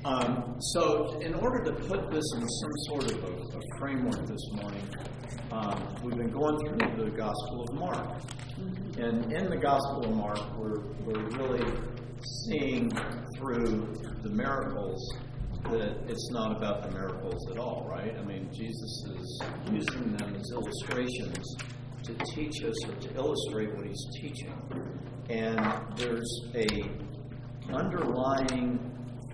So in order to put this in some sort of a framework this morning, we've been going through the Gospel of Mark. And in the Gospel of Mark, we're really seeing through the miracles that it's not about the miracles at all, right? I mean, Jesus is using them as illustrations to teach us or to illustrate what he's teaching. And there's a underlying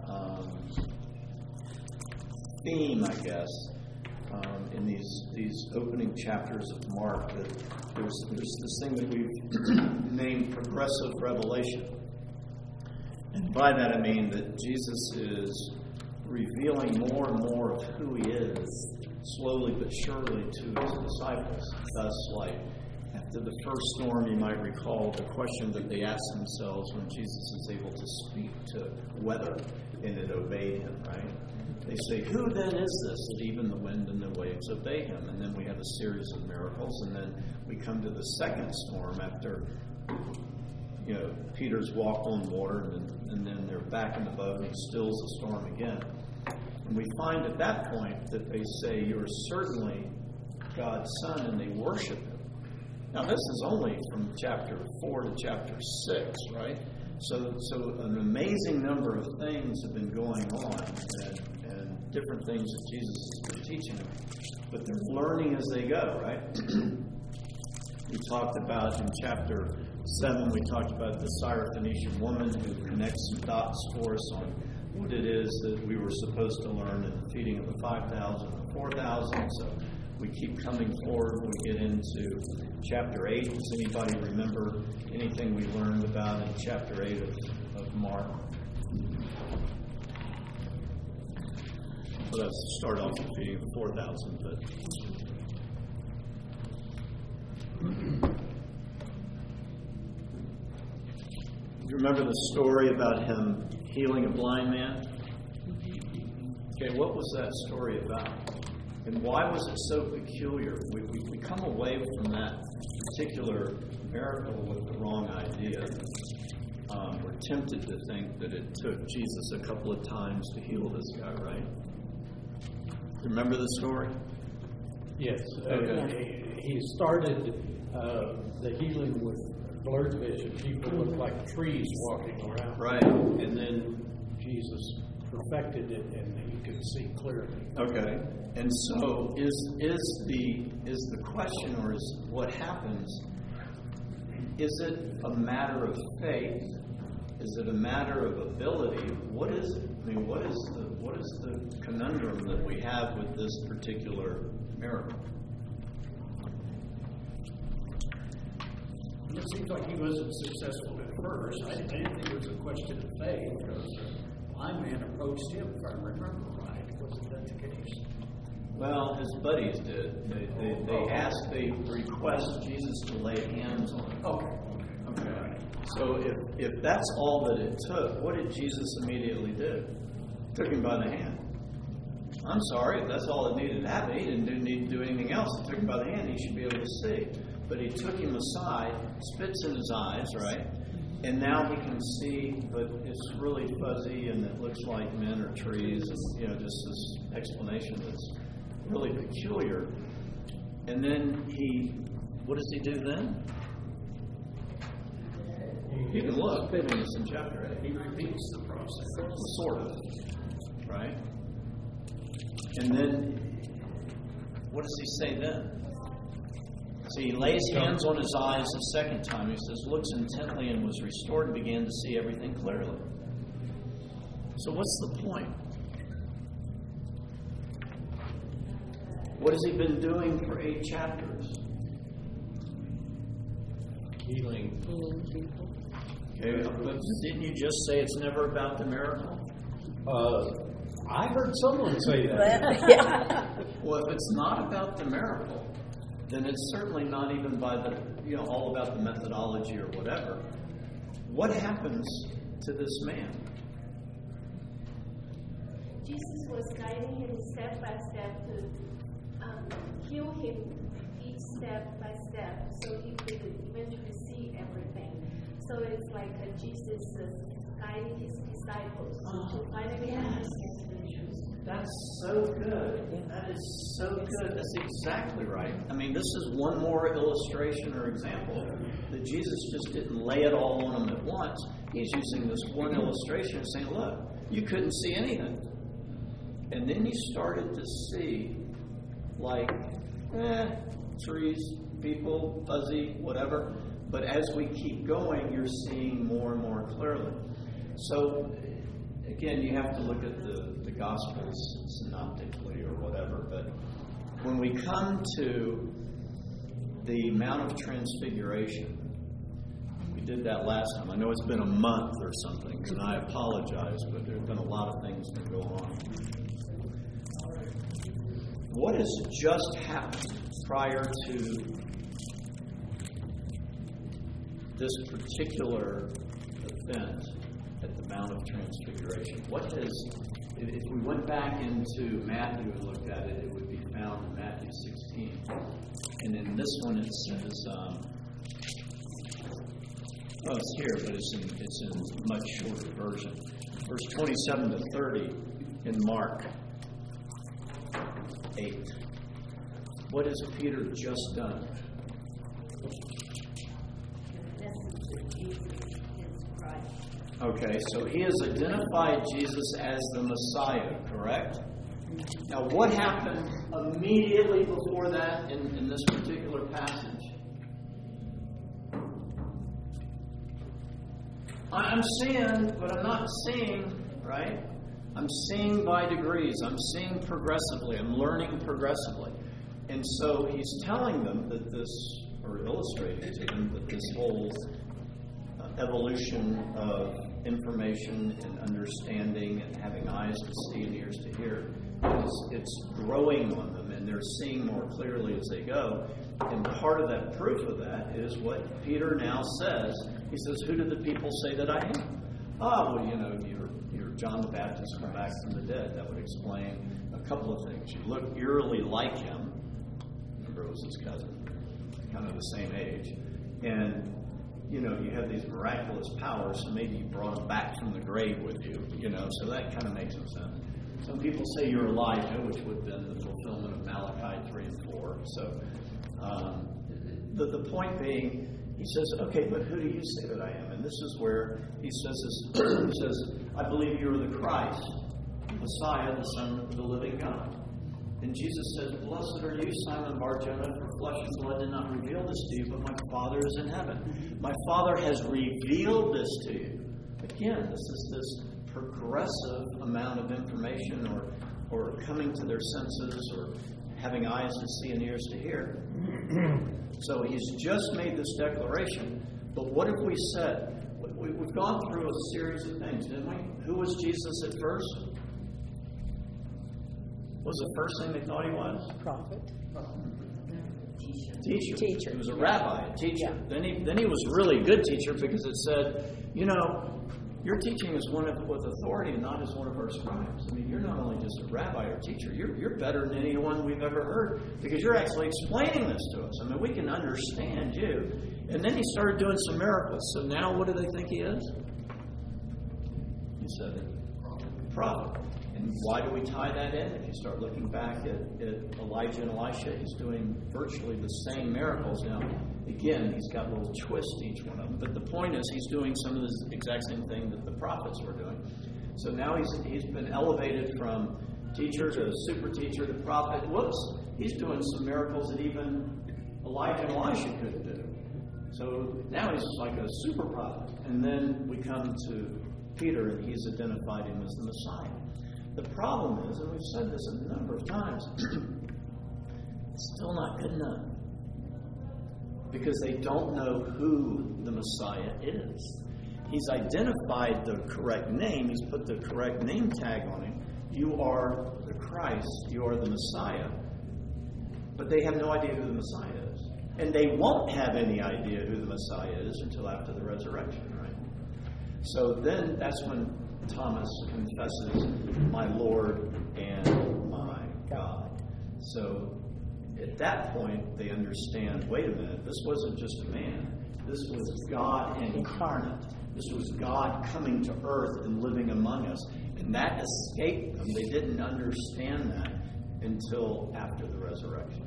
theme, I guess, in these opening chapters of Mark, that there's this thing that we've named progressive revelation. And by that I mean that Jesus is revealing more and more of who he is, slowly but surely, to his disciples. Thus, like, after the first storm, you might recall the question that they asked themselves when Jesus is able to speak to weather and it obeyed him, right? They say, who then is this that even the wind and the waves obey him? And then we have a series of miracles, and then we come to the second storm after, Peter's walked on water, and then they're back in the boat, and he stills the storm again. And we find at that point that they say, you are certainly God's Son, and they worship him. Now, this is only from chapter 4 to chapter 6, right? So an amazing number of things have been going on, and different things that Jesus has been teaching them. But they're learning as they go, right? We talked about in chapter 7, we talked about the Syrophoenician woman who connects some dots for us on what it is that we were supposed to learn in the feeding of the 5,000 and the 4,000. So we keep coming forward. We get into chapter 8. Does anybody remember anything we learned about in chapter 8 of Mark? Well, let's start off with feeding the 4,000, but you remember the story about him healing a blind man? Okay, what was that story about? And why was it so peculiar? We come away from that particular miracle with the wrong idea. We're tempted to think that it took Jesus a couple of times to heal this guy, right? Remember the story? Yes. Okay. He started the healing with blurred vision. People looked like trees walking around. Right. And then Jesus perfected it, and he could see clearly. Okay. And so is the question, or is what happens, is it a matter of faith? Is it a matter of ability? What is it? I mean, what is the conundrum that we have with this particular miracle? It seems like he wasn't successful at first. I didn't think it was a question of faith, because the blind man approached him, if I remember right. Wasn't that the case? Well, his buddies did. They request Jesus to lay hands on him. Okay. So if that's all that it took, what did Jesus immediately do? Took him by the hand. I'm sorry, if that's all that needed to happen, he didn't need to do anything else. He took him by the hand, he should be able to see. But he took him aside, spits in his eyes, right? And now he can see, but it's really fuzzy and it looks like men or trees, and just this explanation that's really peculiar. And then what does he do then? You can look. It's in chapter 8. He repeats the process. Sort of. Right? And then, what does he say then? So he lays hands on his eyes the second time. He says, looks intently and was restored and began to see everything clearly. So what's the point? What has he been doing for 8 chapters? Healing people. Okay, but didn't you just say it's never about the miracle? I heard someone say that. Yeah. Well, if it's not about the miracle, then it's certainly not even by all about the methodology or whatever. What happens to this man? Jesus was guiding him step by step to heal him each step by step, so he could eventually see everything. So it's like Jesus guiding his disciples to finally understand the truth. That's so good. That is so good. That's exactly right. I mean, this is one more illustration or example that Jesus just didn't lay it all on them at once. He's using this one illustration and saying, look, you couldn't see anything. And then you started to see, like, trees, people, fuzzy, whatever. But as we keep going, you're seeing more and more clearly. So, again, you have to look at the Gospels synoptically or whatever. But when we come to the Mount of Transfiguration, we did that last time. I know it's been a month or something, and I apologize, but there have been a lot of things that go on. What has just happened prior to this particular event at the Mount of Transfiguration? What has, if we went back into Matthew and looked at it, it would be found in Matthew 16. And in this one it says, it's here, but it's in much shorter version. Verse 27 to 30 in Mark 8. What has Peter just done? Okay, so he has identified Jesus as the Messiah, correct? Now, what happened immediately before that in this particular passage? I'm seeing, but I'm not seeing, right? I'm seeing by degrees. I'm seeing progressively. I'm learning progressively. And so he's telling them that this, or illustrating to them that this whole evolution of information and understanding and having eyes to see and ears to hear, it's growing on them, and they're seeing more clearly as they go. And part of that proof of that is what Peter now says. He says, "Who do the people say that I am?" You're John the Baptist come back from the dead. That would explain a couple of things. You look eerily like him. Remember, it was his cousin, kind of the same age. And you have these miraculous powers, so maybe you brought him back from the grave with you, so that kind of makes some sense. Some people say you're Elijah, which would have been the fulfillment of Malachi 3 and 4. So the point being, he says, okay, but who do you say that I am? And this is where he says, I believe you are the Christ, Messiah, the Son of the living God. And Jesus says, blessed are you, Simon Bar-Jonah, for flesh and blood did not reveal this to you, but my Father is in heaven. My Father has revealed this to you. Again, this is this progressive amount of information or coming to their senses or having eyes to see and ears to hear. So he's just made this declaration. But what have we said? We've gone through a series of things, didn't we? Who was Jesus at first? What was the first thing they thought he was? Prophet. Teacher. He was a rabbi, a teacher. Yeah. Then he was a really good teacher because it said, your teaching is one with authority and not as one of our scribes. I mean, you're not only just a rabbi or teacher, you're better than anyone we've ever heard because you're actually explaining this to us. I mean, we can understand you. And then he started doing some miracles. So now what do they think he is? He said it. Prophet. And why do we tie that in? If you start looking back at Elijah and Elisha, he's doing virtually the same miracles. Now, again, he's got little twists to each one of them. But the point is, he's doing some of the exact same thing that the prophets were doing. So now he's been elevated from teacher to super teacher to prophet. Whoops, he's doing some miracles that even Elijah and Elisha couldn't do. So now he's like a super prophet. And then we come to Peter, and he's identified him as the Messiah. The problem is, and we've said this a number of times, it's still not good enough. Because they don't know who the Messiah is. He's identified the correct name. He's put the correct name tag on him. You are the Christ. You are the Messiah. But they have no idea who the Messiah is. And they won't have any idea who the Messiah is until after the resurrection, right? So then that's when Thomas confesses, my Lord and my God. So at that point, they understand, wait a minute, this wasn't just a man. This was God incarnate. This was God coming to earth and living among us. And that escaped them. They didn't understand that until after the resurrection.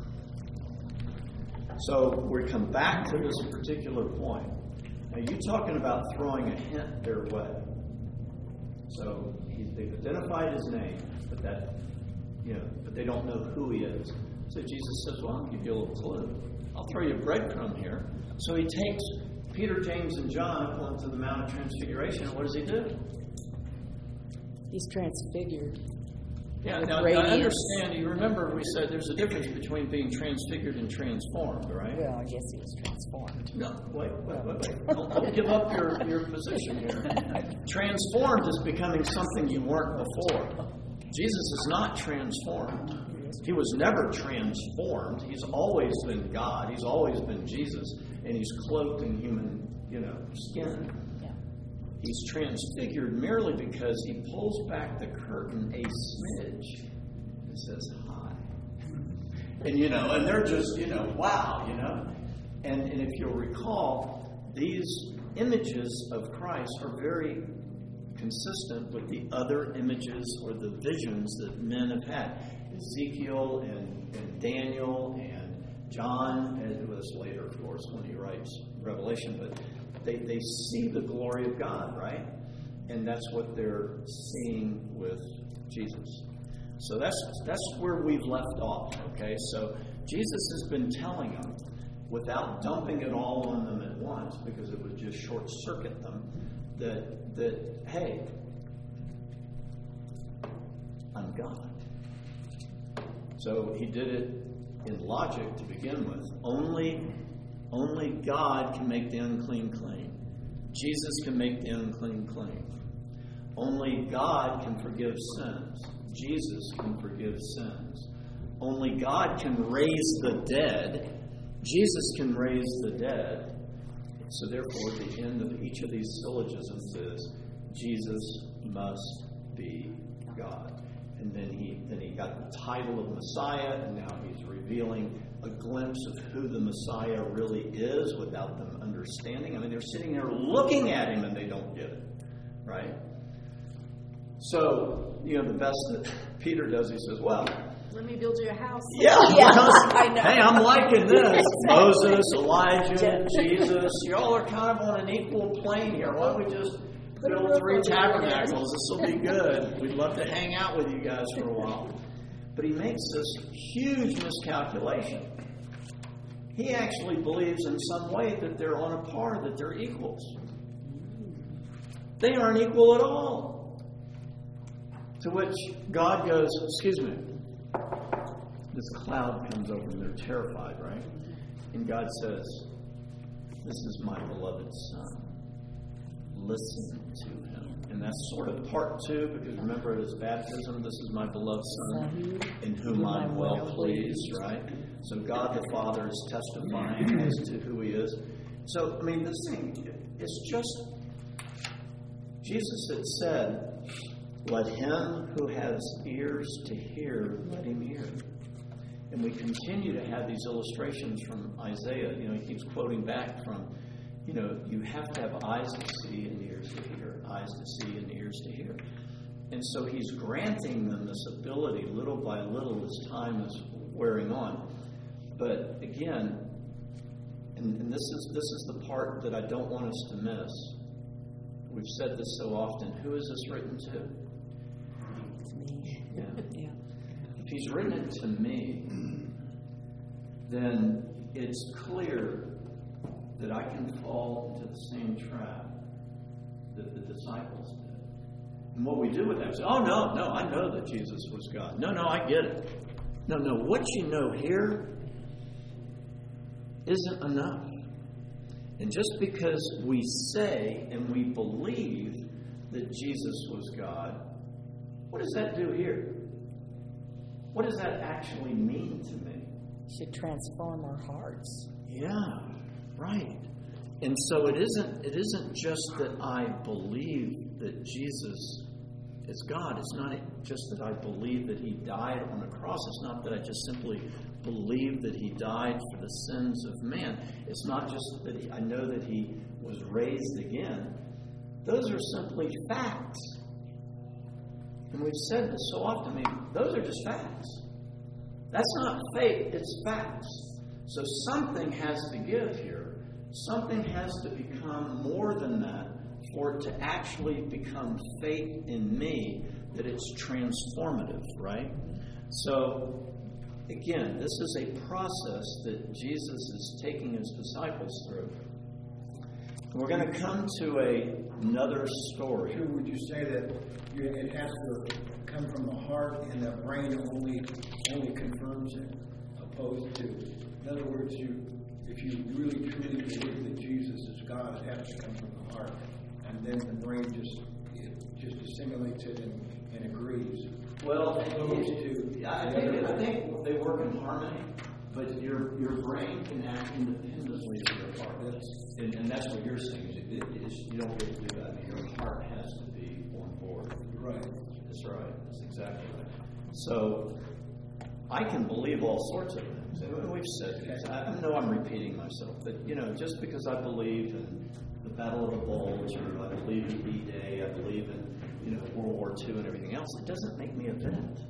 So we come back to this particular point. Now, you're talking about throwing a hint their way. So they've identified his name, but they don't know who he is. So Jesus says, well, I'll give you a little clue. I'll throw you a breadcrumb here. So he takes Peter, James, and John up onto the Mount of Transfiguration. And what does he do? He's transfigured. Yeah, now I understand. You remember we said there's a difference between being transfigured and transformed, right? Well, I guess he was transformed. No, wait. Don't give up your position here. Transformed is becoming something you weren't before. Jesus is not transformed. He was never transformed. He's always been God. He's always been Jesus. And he's cloaked in human, skin. Yeah. He's transfigured merely because he pulls back the curtain a smidge and says, hi. And, and they're just, wow, And if you'll recall, these images of Christ are very consistent with the other images or the visions that men have had. Ezekiel and Daniel and John, and it was later, of course, when he writes Revelation, but they see the glory of God, right? And that's what they're seeing with Jesus. So that's where we've left off, okay? So Jesus has been telling them, without dumping it all on them at once, because it would just short-circuit them, that hey, I'm God. So he did it in logic to begin with. Only God can make the unclean clean. Jesus can make the unclean clean. Only God can forgive sins. Jesus can forgive sins. Only God can raise the dead. Jesus can raise the dead. So therefore, the end of each of these syllogisms is Jesus must be God. And then he got the title of Messiah, and now he's revealing a glimpse of who the Messiah really is without them understanding. I mean, they're sitting there looking at him and they don't get it, right? So, the best that Peter does, he says, well, Let me build you a house. yeah, I know. hey, I'm liking this. Moses, Elijah, Jesus, y'all are kind of on an equal plane here. Why don't we just build 3 tabernacles? This will be good. We'd love to hang out with you guys for a while. But he makes this huge miscalculation. He actually believes in some way that they're on a par, that they're equals. They aren't equal at all. To which God goes, excuse me. This cloud comes over and they're terrified, right? And God says, this is my beloved Son. Listen to him. And that's sort of part 2, because remember at his baptism, this is my beloved Son, in whom I'm well pleased, right? So God the Father is testifying as to who he is. So, I mean, this thing, it's just, Jesus had said, let him who has ears to hear, let him hear. And we continue to have these illustrations from Isaiah. He keeps quoting back from, you have to have eyes to see and ears to hear. Eyes to see and ears to hear. And so he's granting them this ability little by little as time is wearing on. But again, and this is the part that I don't want us to miss. We've said this so often. Who is this written to? To me. Yeah. Yeah. If he's written it to me, then it's clear that I can fall into the same trap that the disciples did. And what we do with that is, oh, no, I know that Jesus was God. No, I get it. No, what you know here isn't enough. And just because we say and we believe that Jesus was God, what does that do here? What does that actually mean to me? Should transform our hearts. Yeah, right. And so it isn't just that I believe that Jesus as God. It's not just that I believe that He died on the cross. It's not that I just simply believe that He died for the sins of man. It's not just that I know that He was raised again. Those are simply facts. And we've said this so often. Those are just facts. That's not faith, it's facts. So something has to give here. Something has to become more than that for it to actually become faith in me, that it's transformative, right? So, again, this is a process that Jesus is taking His disciples through. We're going to come to another story. True, would you say that it has to come from the heart and the brain only confirms it, opposed to, in other words, if you really truly believe that Jesus is God, it has to come from the heart, and then the brain just assimilates it and agrees. Well, I think they work in harmony, but your brain can act independently of your heart. And that's what you're saying. You don't get to do that. I mean, your heart has to be on board. Right. That's right. That's exactly right. So I can believe all sorts of things. And we've said this. I know I'm repeating myself, but just because I believe in the Battle of the Bulge, or I believe in D-Day, I believe in World War II and everything else, it doesn't make me a vet.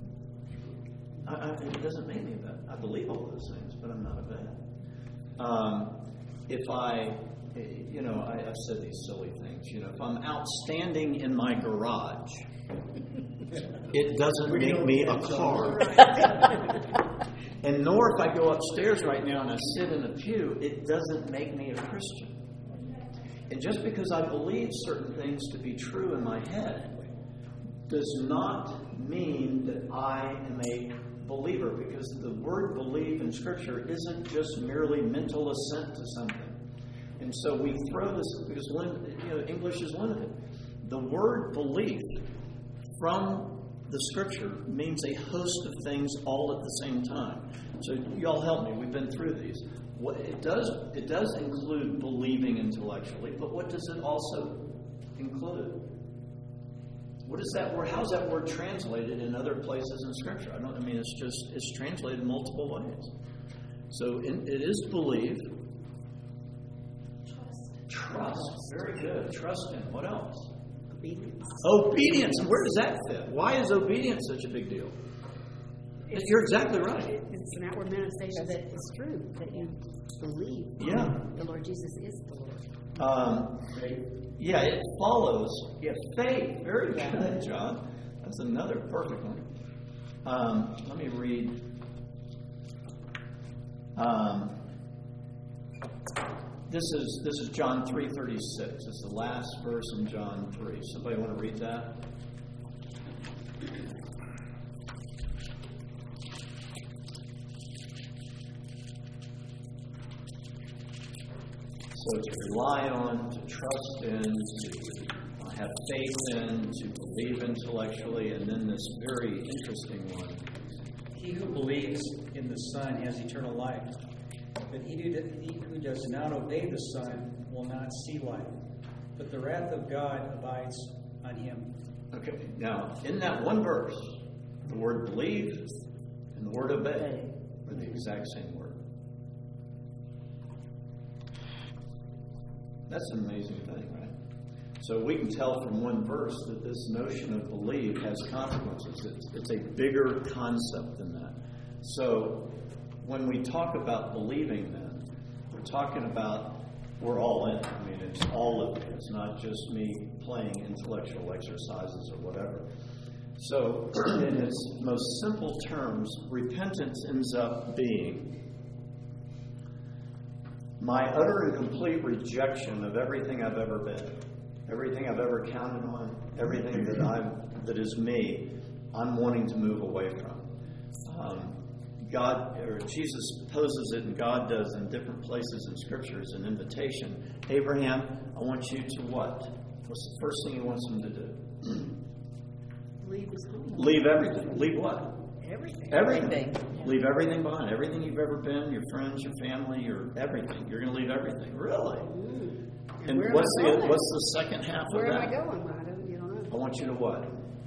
It doesn't make me a vet. I believe all those things, but I'm not a vet. If I've said these silly things. If I'm outstanding in my garage, it doesn't make me a car. And nor if I go upstairs right now and I sit in a pew, it doesn't make me a Christian. And just because I believe certain things to be true in my head does not mean that I am a believer, because the word believe in Scripture isn't just merely mental assent to something. And so we throw this, because English is limited. The word belief from the Scripture means a host of things all at the same time. So y'all help me. We've been through these. It does include believing intellectually, but what does it also include? What is that word? How's that word translated in other places in Scripture? It's translated multiple ways. So it is believe. Trust. Very good. Trust in. What else? Obedience. And where does that fit? Why is obedience such a big deal? You're exactly right. It's an outward manifestation that it's true, that you believe the Lord Jesus is the Lord. It follows. Faith. Very good, John. That's another perfect one. Let me read. This is John 3:36. It's the last verse in John 3. Somebody want to read that? So to rely on, to trust in, to have faith in, to believe intellectually, and then this very interesting one. He who believes in the Son has eternal life, but he who does not obey the Son will not see life, but the wrath of God abides on him. Okay, now, in that one verse, the word believe and the word obey are the exact same word. That's an amazing thing, right? So we can tell from one verse that this notion of believe has consequences. It's a bigger concept than that. So when we talk about believing, then, we're talking about we're all in. I mean, it's all of me. It's not just me playing intellectual exercises or whatever. So in its most simple terms, repentance ends up being my utter and complete rejection of everything I've ever been, everything I've ever counted on, everything that is me, I'm wanting to move away from. Jesus poses it, and God does in different places in Scripture as an invitation. Abraham, I want you to what? What's the first thing he wants him to do? Leave his home. Leave everything. Leave what? Everything. Everything. Leave everything behind. Everything you've ever been, your friends, your family, your everything. You're going to leave everything. Really? Mm. And what's the second half Where of am that? I going? I don't know. I want you to what?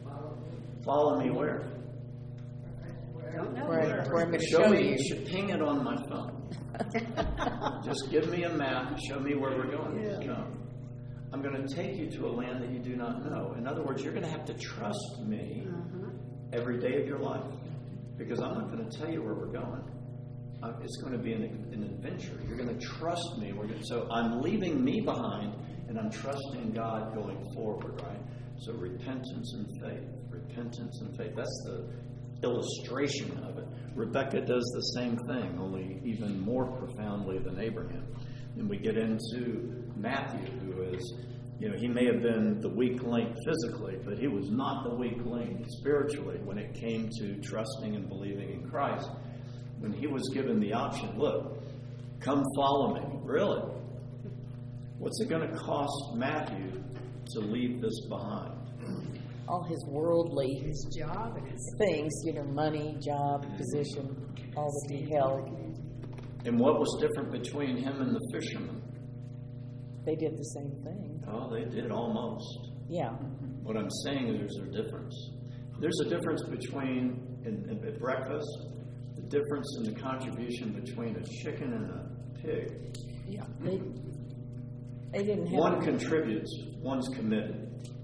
Follow me where? Don't know Where where. I'm going to show me. you. Ping it on my phone. Just give me a map. Show me where we're going. No. I'm going to take you to a land that you do not know. In other words, you're going to have to trust me every day of your life, because I'm not going to tell you where we're going. It's going to be an adventure. You're going to trust me. So I'm leaving me behind, and I'm trusting God going forward, right? So repentance and faith. Repentance and faith. That's the illustration of it. Rebecca does the same thing, only even more profoundly than Abraham. And we get into Matthew, who is, he may have been the weak link physically, but he was not the weak link spiritually when it came to trusting and believing in Christ. When he was given the option, look, come follow me. Really? What's it going to cost Matthew to leave this behind? All his worldly His job and his things, money, job, position, all that he held. And what was different between him and the fishermen? They did the same thing. Oh, they did almost. Yeah. What I'm saying is there's a difference. There's a difference between, at breakfast, the difference in the contribution between a chicken and a pig. Yeah. They didn't have... One contributes, one's committed.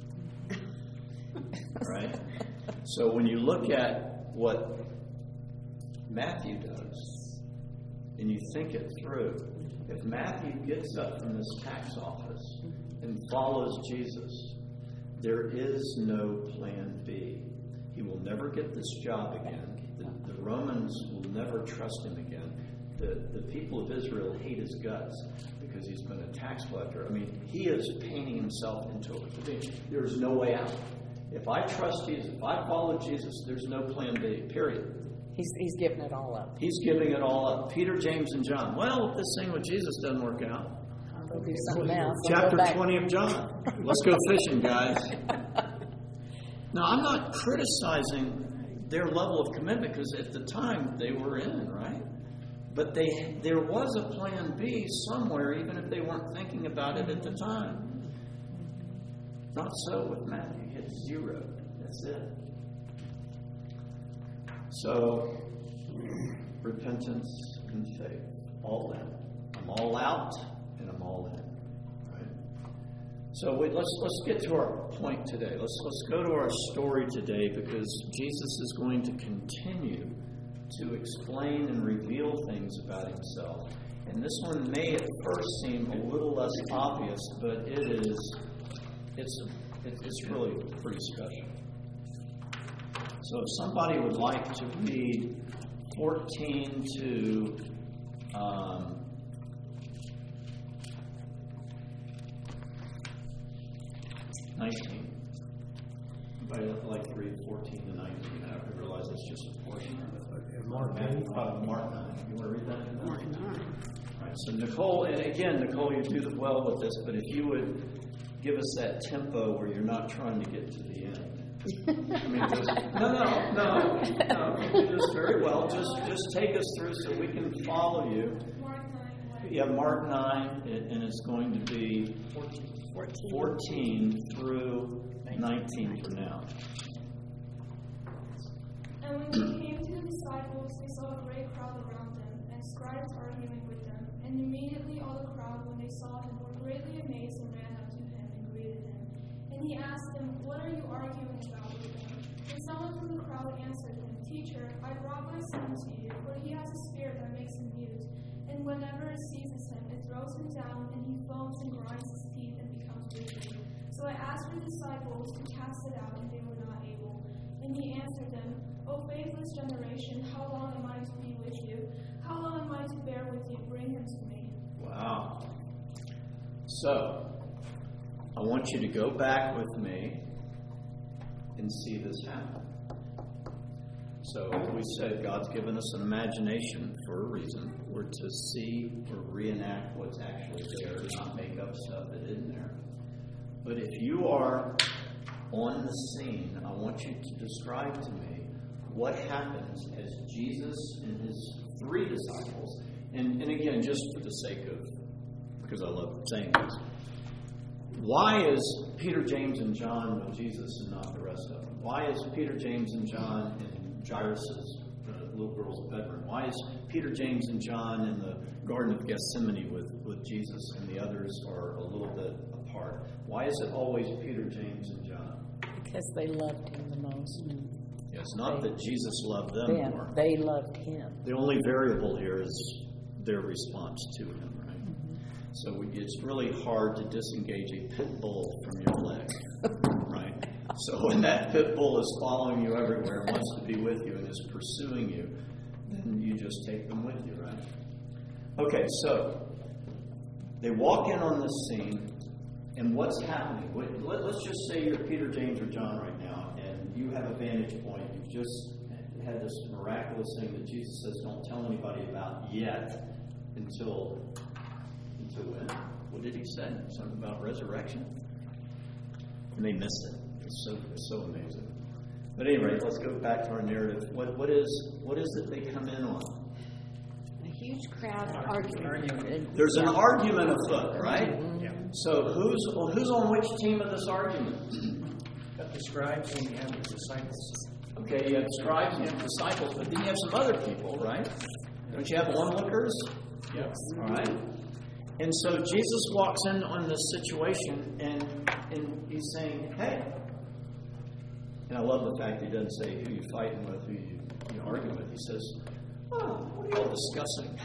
Right? So when you look at what Matthew does, and you think it through, if Matthew gets up from this tax office and follows Jesus, there is no plan B. He will never get this job again. The Romans will never trust him again. The people of Israel hate his guts because he's been a tax collector. I mean, he is painting himself into it. There's no way out. If I trust Jesus, if I follow Jesus, there's no plan B, period. He's giving it all up. He's giving it all up. Peter, James, and John. Well, if this thing with Jesus doesn't work out, I'll do something else. chapter 20 of John. Let's go fishing, guys. Now, I'm not criticizing their level of commitment, because at the time they were in, right? But there was a plan B somewhere, even if they weren't thinking about it at the time. Not so with Matthew. He hit 0. That's it. So, repentance and faith. All in. I'm all out and I'm all in. Right? So let's get to our point today. Let's go to our story today, because Jesus is going to continue to explain and reveal things about himself. And this one may at first seem a little less obvious, but it's really pretty special. So if somebody would like to read 14 to 19. Anybody like to read 14 to 19? I realize it's just a portion of it. Mark 9. Mark 9. You want to read that? Mark 9. All right. So Nicole, and again, Nicole, you do well with this, but if you would give us that tempo where you're not trying to get to the end. I mean, no. You do this very well. Just take us through so we can follow you. Mark 9. Yeah, Mark 9, and it's going to be 14 through 19 for now. And when they came to the disciples, they saw a great crowd around them, and scribes arguing with them. And immediately all the crowd, when they saw him, were greatly amazed and ran up to him and greeted him. And he asked them, "What are you arguing about with them?" And someone from the crowd answered him, "Teacher, I brought my son to you, for he has a spirit that makes him mute. And whenever it seizes him, it throws him down, and he foams and grinds his teeth and becomes weak. So I asked your disciples to cast it out, and they were not able." And he answered them, "O faithless generation, how long am I to be with you? How long am I to bear with you? Bring him to me." Wow. So, I want you to go back with me and see this happen. So, we said God's given us an imagination for a reason. We're to see or reenact what's actually there, not make up stuff that isn't there. But if you are on the scene, I want you to describe to me what happens as Jesus and his 3 disciples, and again, just for the sake of, because I love saying this, Why is Peter, James, and John with Jesus and not the rest of them? Why is Peter, James, and John in Jairus' little girl's bedroom? Why is Peter, James, and John in the Garden of Gethsemane with Jesus and the others are a little bit apart? Why is it always Peter, James, and John? Because they loved him the most. Yes, not that Jesus loved them more. They loved him. The only variable here is their response to him, right? So it's really hard to disengage a pit bull from your leg, right? So when that pit bull is following you everywhere and wants to be with you and is pursuing you, then you just take them with you, right? Okay, so they walk in on this scene, and what's happening? Let's just say you're Peter, James, or John right now, and you have a vantage point. You've just had this miraculous thing that Jesus says don't tell anybody about yet until when? What did he say? Something about resurrection? And they missed it. It's so amazing. But anyway, let's go back to our narrative. What is it they come in on? A huge crowd arguing. There's an argument afoot, right? Yeah. So who's on which team of this argument? Got the scribes and you have the disciples. Okay, you have scribes, you have disciples, but then you have some other people, right? Don't you have onlookers? Yes. All right. And so Jesus walks in on this situation, and he's saying, "Hey." And I love the fact he doesn't say who you're fighting with, who you argue with. He says, "Oh, what are y'all discussing?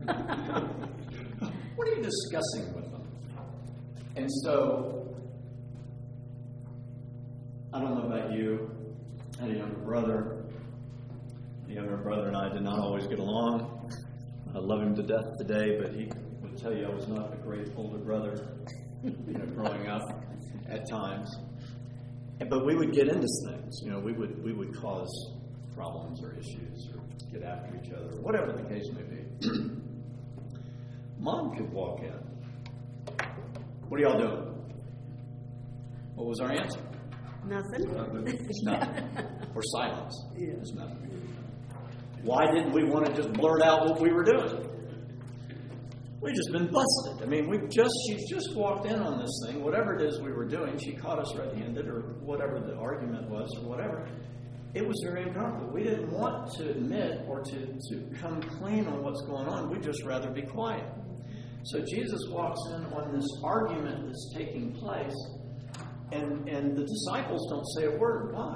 What are you discussing with them?" And so, I don't know about you. I had a younger brother. The younger brother and I did not always get along. I love him to death today, but he would tell you I was not a great older brother, growing up at times. But we would get into things. We would cause problems or issues or get after each other, whatever the case may be. Mom could walk in. What are y'all doing? What was our answer? Nothing. It's nothing. Or silence. It's nothing. Why didn't we want to just blurt out what we were doing? We've just been busted. I mean, she's just walked in on this thing, whatever it is we were doing. She caught us red-handed, or whatever the argument was, or whatever. It was very uncomfortable. We didn't want to admit or to come clean on what's going on. We'd just rather be quiet. So Jesus walks in on this argument that's taking place, and the disciples don't say a word. Why?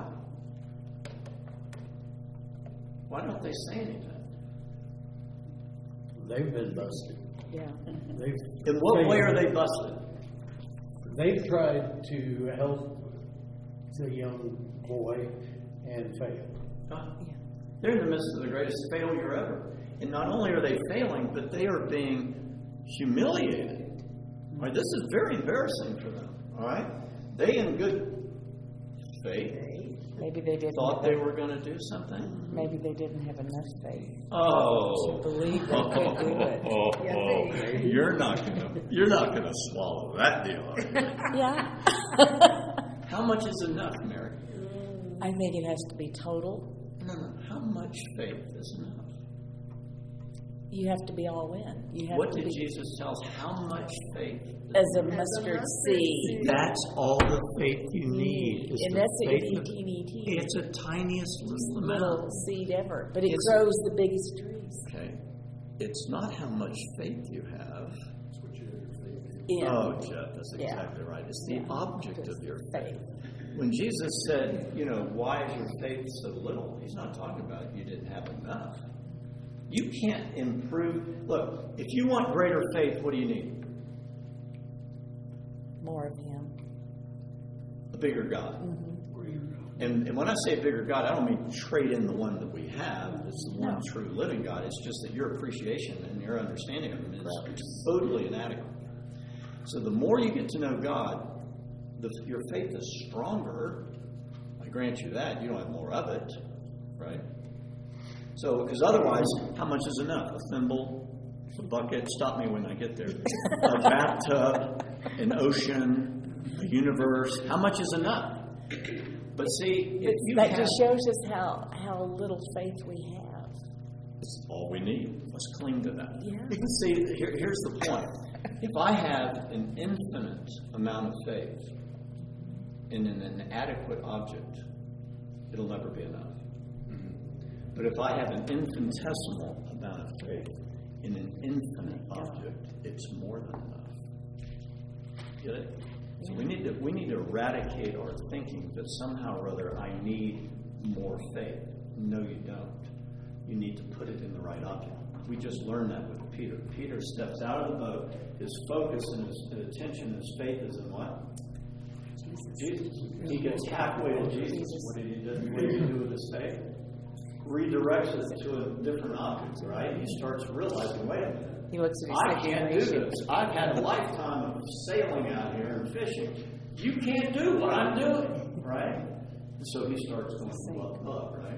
Why don't they say anything? They've been busted. Yeah. In what way are they busted? They've tried to help the young boy and failed. They're in the midst of the greatest failure ever. And not only are they failing, but they are being humiliated. All right, this is very embarrassing for them. All right? They, in good faith, Maybe they didn't. thought they were going to do something. Maybe they didn't have enough faith. Oh, To believe they could do it. You're not gonna swallow that deal, are you? Yeah. How much is enough, Mary? I think it has to be total. No. How much faith is enough? You have to be all in. You have What to did be Jesus tell us? How much faith? as a mustard seed. That's all the faith you need. Is And the that's a faith teeny. It's a tiniest little Little amount. seed ever. But it It's- grows the biggest trees. Okay. It's not how much faith you have. Yeah. Oh, Jeff, that's Yeah. exactly right. It's the object of your faith. Faith. When Jesus said, why is your faith so little? He's not talking about you didn't have enough. You can't improve. Look, if you want greater faith, what do you need? More of him. A bigger God. And when I say bigger God, I don't mean trade in the one that we have. It's the one true living God. It's just that your appreciation and your understanding of him is totally inadequate. So the more you get to know God, your faith is stronger. I grant you that. You don't have more of it, right? So, because otherwise, how much is enough? A thimble, a bucket, stop me when I get there, a bathtub, an ocean, a universe. How much is enough? But see, if you That have, just shows us how little faith we have. it's all we need. Let's cling to that. Yeah. See, here's the point. If I have an infinite amount of faith in an inadequate object, it'll never be enough. But if I have an infinitesimal amount of faith in an infinite object, it's more than enough. Get it? So we need to eradicate our thinking that somehow or other I need more faith. No, you don't. You need to put it in the right object. We just learned that with Peter. Peter steps out of the boat. His focus and his attention and his faith is in what? Jesus. He gets halfway to Jesus. What did he do? What did he do with his faith? Redirects it to a different object, right? He starts realizing, wait a minute. He looks at his I can't do situation. this. I've had a lifetime of sailing out here and fishing. You can't do what I'm doing, right? And so he starts going up, right?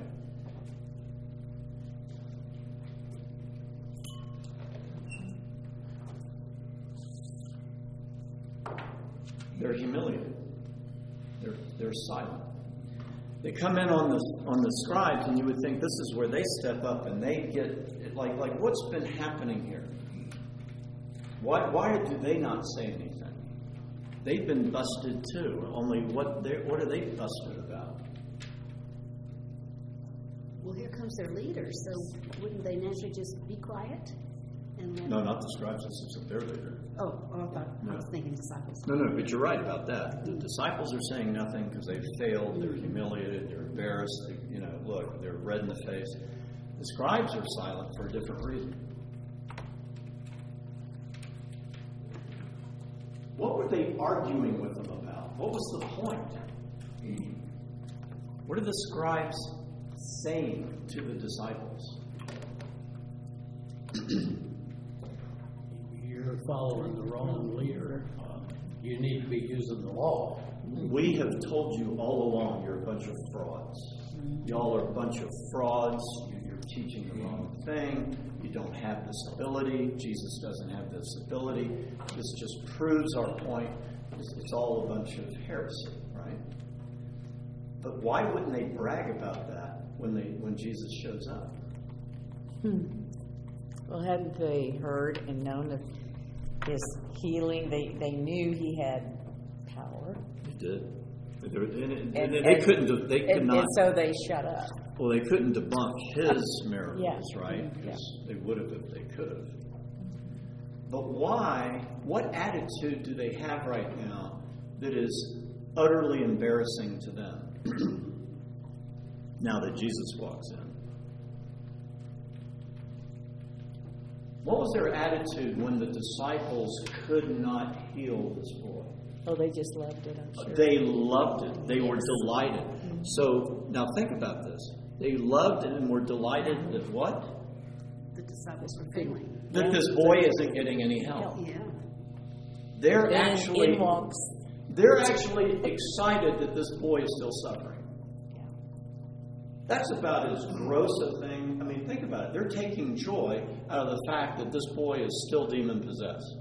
They're humiliated. They're silent. They come in on the scribes, and you would think this is where they step up and they get like what's been happening here? Why do they not say anything? They've been busted too. Only what are they busted about? Well, here comes their leader, so wouldn't they naturally just be quiet? And then... No, not the scribes. This is their leader. I was thinking disciples. No, but you're right about that. The disciples are saying nothing because they've failed. They're humiliated. They're embarrassed. Look, they're red in the face. The scribes are silent for a different reason. What were they arguing with them about? What was the point? What are the scribes saying to the disciples? You're following the wrong leader. You need to be using the law. We have told you all along you're a bunch of frauds. Y'all are a bunch of frauds. You're teaching the wrong thing. You don't have this ability. Jesus doesn't have this ability. This just proves our point. It's all a bunch of heresy, right? But why wouldn't they brag about that when Jesus shows up? Well, hadn't they heard and known of his healing? They knew he had power. They did. They couldn't. They could not. And so they shut up. Well, they couldn't debunk his miracles, Yeah. right? Because they would have if they could have. But why? What attitude do they have right now that is utterly embarrassing to them? Now that Jesus walks in. What was their attitude when the disciples could not heal this boy? Oh, they just loved it, I'm sure. They loved it. They were delighted. So, now think about this. They loved it and were delighted that what? The disciples were failing. That this boy isn't getting any help. Yeah. They're And actually in walks. They're actually excited that this boy is still suffering. Yeah. That's about as gross a thing. I mean, think about it. They're taking joy out of the fact that this boy is still demon-possessed.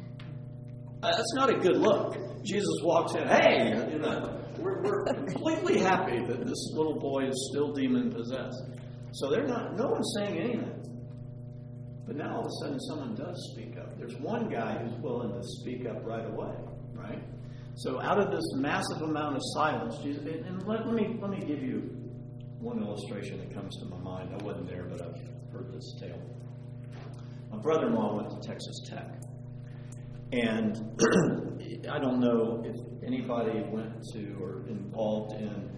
That's not a good look. Jesus walks in, hey, we're completely happy that this little boy is still demon-possessed. So no one's saying anything. But now all of a sudden someone does speak up. There's one guy who's willing to speak up right away, right? So out of this massive amount of silence, Jesus, and let me give you one illustration that comes to my mind. I wasn't there, but I've heard this tale. My brother-in-law went to Texas Tech. And I don't know if anybody went to or involved in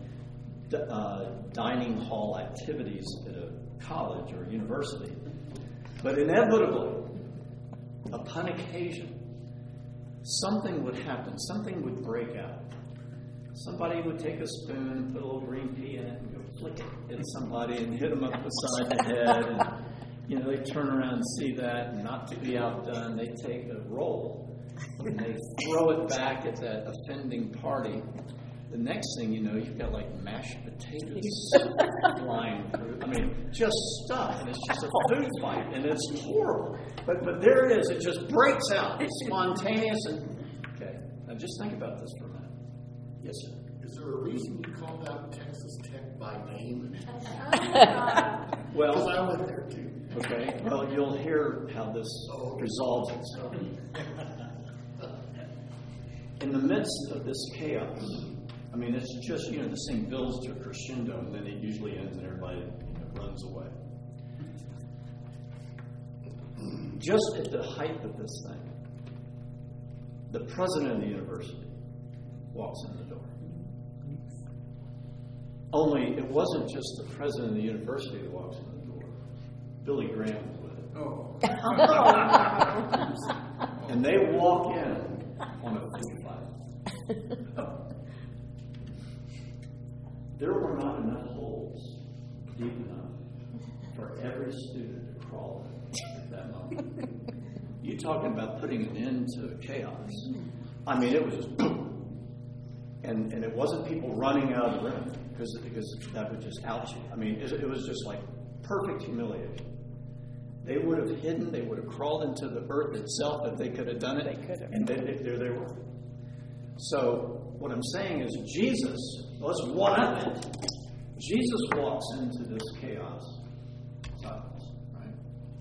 dining hall activities at a college or university. But inevitably, upon occasion, something would happen. Something would break out. Somebody would take a spoon, put a little green pea in it, and go flick it at somebody and hit them up beside the head. And, they turn around and see that, and not to be outdone, they take a roll and they throw it back at that offending party. The next thing you know, you've got like mashed potatoes flying through. I mean, just stuff, and it's just a food fight, and it's horrible. But there it is. It just breaks out. It's spontaneous. Okay, now just think about this for a minute. Yes, sir. Is there a reason you called out Texas Tech by name? Well, because I went there too. Okay. Well, you'll hear how this resolves itself. In the midst of this chaos, I mean, it's just, this thing builds to a crescendo, and then it usually ends and everybody runs away. Just at the height of this thing, the president of the university walks in the door. Only it wasn't just the president of the university that walks in the door. Billy Graham was with it. Oh. And they walk in on a food fight. There were not enough holes deep enough for every student to crawl in at that moment. You're talking about putting an end to chaos. I mean, it was just boom. And it wasn't people running out of the room because that would just out you. I mean, it was just like perfect humiliation. They would have hidden. They would have crawled into the earth itself if they could have done it. They could have. And then there they were. So what I'm saying is Jesus, let's one up it. Jesus walks into this chaos. Silence, right?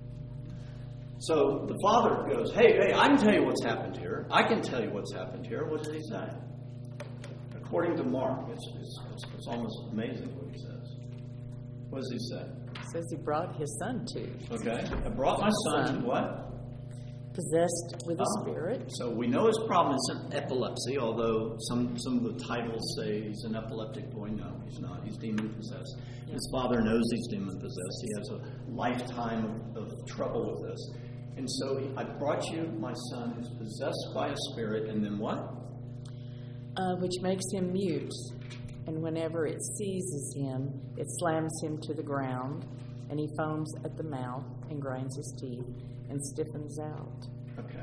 So the Father goes, hey, I can tell you what's happened here. I can tell you what's happened here. What does he say? According to Mark, it's almost amazing what he says. What does he say? He says he brought his son to. Okay. I brought my son to what? Possessed with a spirit. So we know his problem is epilepsy, although some of the titles say he's an epileptic boy. No, he's not. He's demon-possessed. Yeah. His father knows he's demon-possessed. He has a lifetime of trouble with this. And so I brought you my son who's possessed by a spirit, and then what? Which makes him mute. And whenever it seizes him, it slams him to the ground, and he foams at the mouth and grinds his teeth and stiffens out. Okay.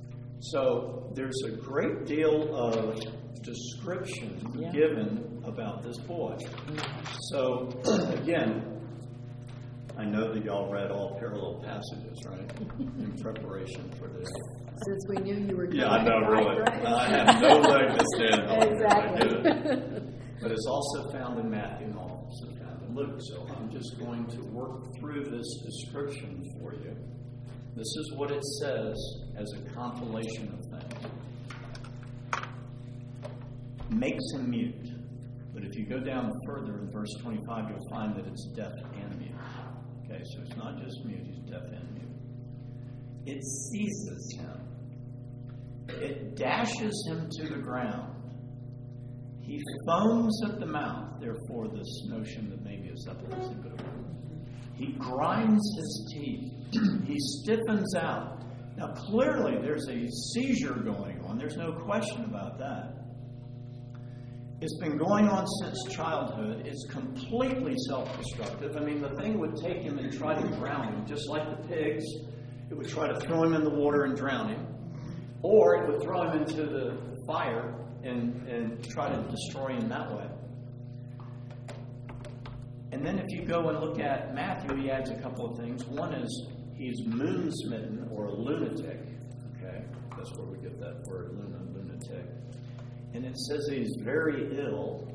So there's a great deal of description given about this boy. So, again, I know that y'all read all parallel passages, right? In preparation for this. Since we knew you were going. Yeah, I know, really. Right. I have no leg to stand on. Exactly. But it's also found in Matthew and also found in Luke. So I'm just going to work through this description for you. This is what it says as a compilation of things. Makes him mute. But if you go down further in verse 25, you'll find that it's deaf and mute. Okay, so it's not just mute, he's deaf and mute. It seizes him. It dashes him to the ground. He foams at the mouth, therefore this notion that maybe it's epilepsy, but he grinds his teeth. He stiffens out. Now clearly there's a seizure going on. There's no question about that. It's been going on since childhood. It's completely self-destructive. I mean, the thing would take him and try to drown him, just like the pigs. It would try to throw him in the water and drown him. Or it would throw him into the fire and try to destroy him that way. And then if you go and look at Matthew, he adds a couple of things. One is he's moon-smitten or a lunatic. Okay, that's where we get that word, lunatic. And it says he's very ill.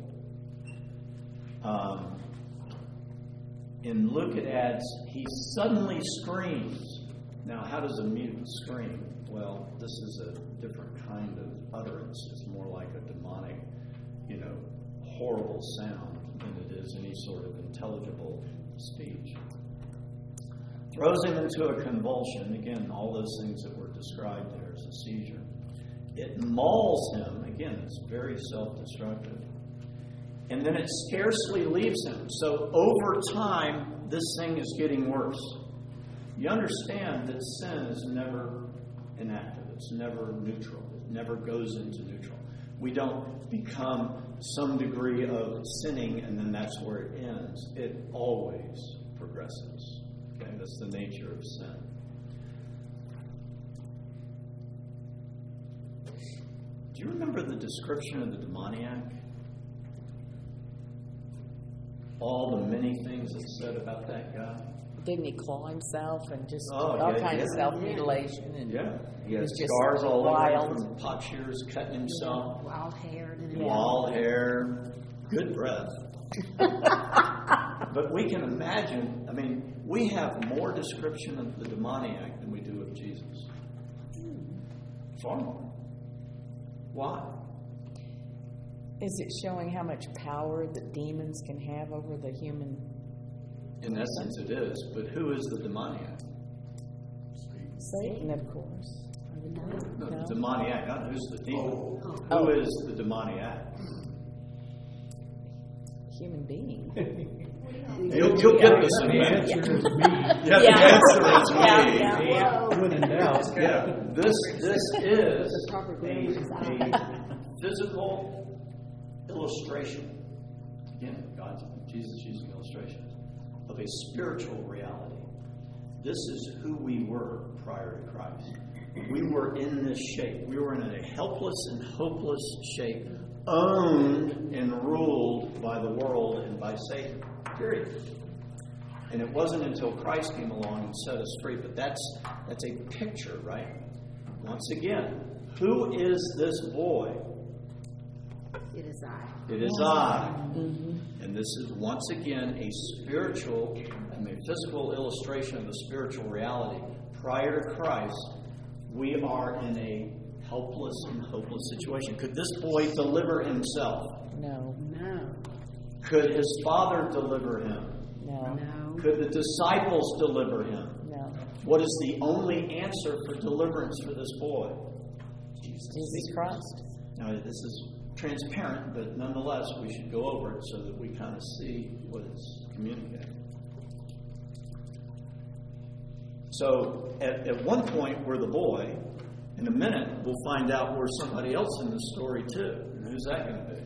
In Luke it adds, he suddenly screams. Now, how does a mute scream? Well, this is a different kind of utterance. It's more like a demonic, horrible sound than it is any sort of intelligible speech. Throws him into a convulsion. Again, all those things that were described there as a seizure. It mauls him. Again, it's very self-destructive. And then it scarcely leaves him. So over time, this thing is getting worse. You understand that sin is never inactive. It's never neutral. It never goes into neutral. We don't become some degree of sinning and then that's where it ends. It always progresses. Okay, that's the nature of sin. Do you remember the description of the demoniac? All the many things that's said about that guy? Didn't he claw himself and just all kinds of self-mutilation? And he had was just scars all wild. over from pot shears cutting himself. Wild hair. Wild hair. Good breath. But we can imagine, we have more description of the demoniac than we do of Jesus. Far more. Why? Is it showing how much power that demons can have over the human? In essence, it is. But who is the demoniac? Satan, of course. No, the demoniac, not who's the demon. Oh. Who is the demoniac? Human being. You'll get this in a The minute. answer is me. Yeah, the answer is me. When in doubt. Yeah, this is proper a physical illustration. Again, Jesus using illustration of a spiritual reality. This is who we were prior to Christ. We were in this shape. We were in a helpless and hopeless shape, owned and ruled by the world and by Satan. Period. And it wasn't until Christ came along and set us free. But that's a picture, right? Once again, who is this boy? It is I. It is I. And this is once again a spiritual, a physical illustration of a spiritual reality. Prior to Christ, we are in a helpless and hopeless situation. Could this boy deliver himself? No. No. Could his father deliver him? No. No. Could the disciples deliver him? No. What is the only answer for deliverance for this boy? Jesus Christ. Now, this is transparent, but nonetheless, we should go over it so that we kind of see what it's communicating. So, at one point, we're the boy. In a minute, we'll find out we're somebody else in the story, too. And who's that going to be?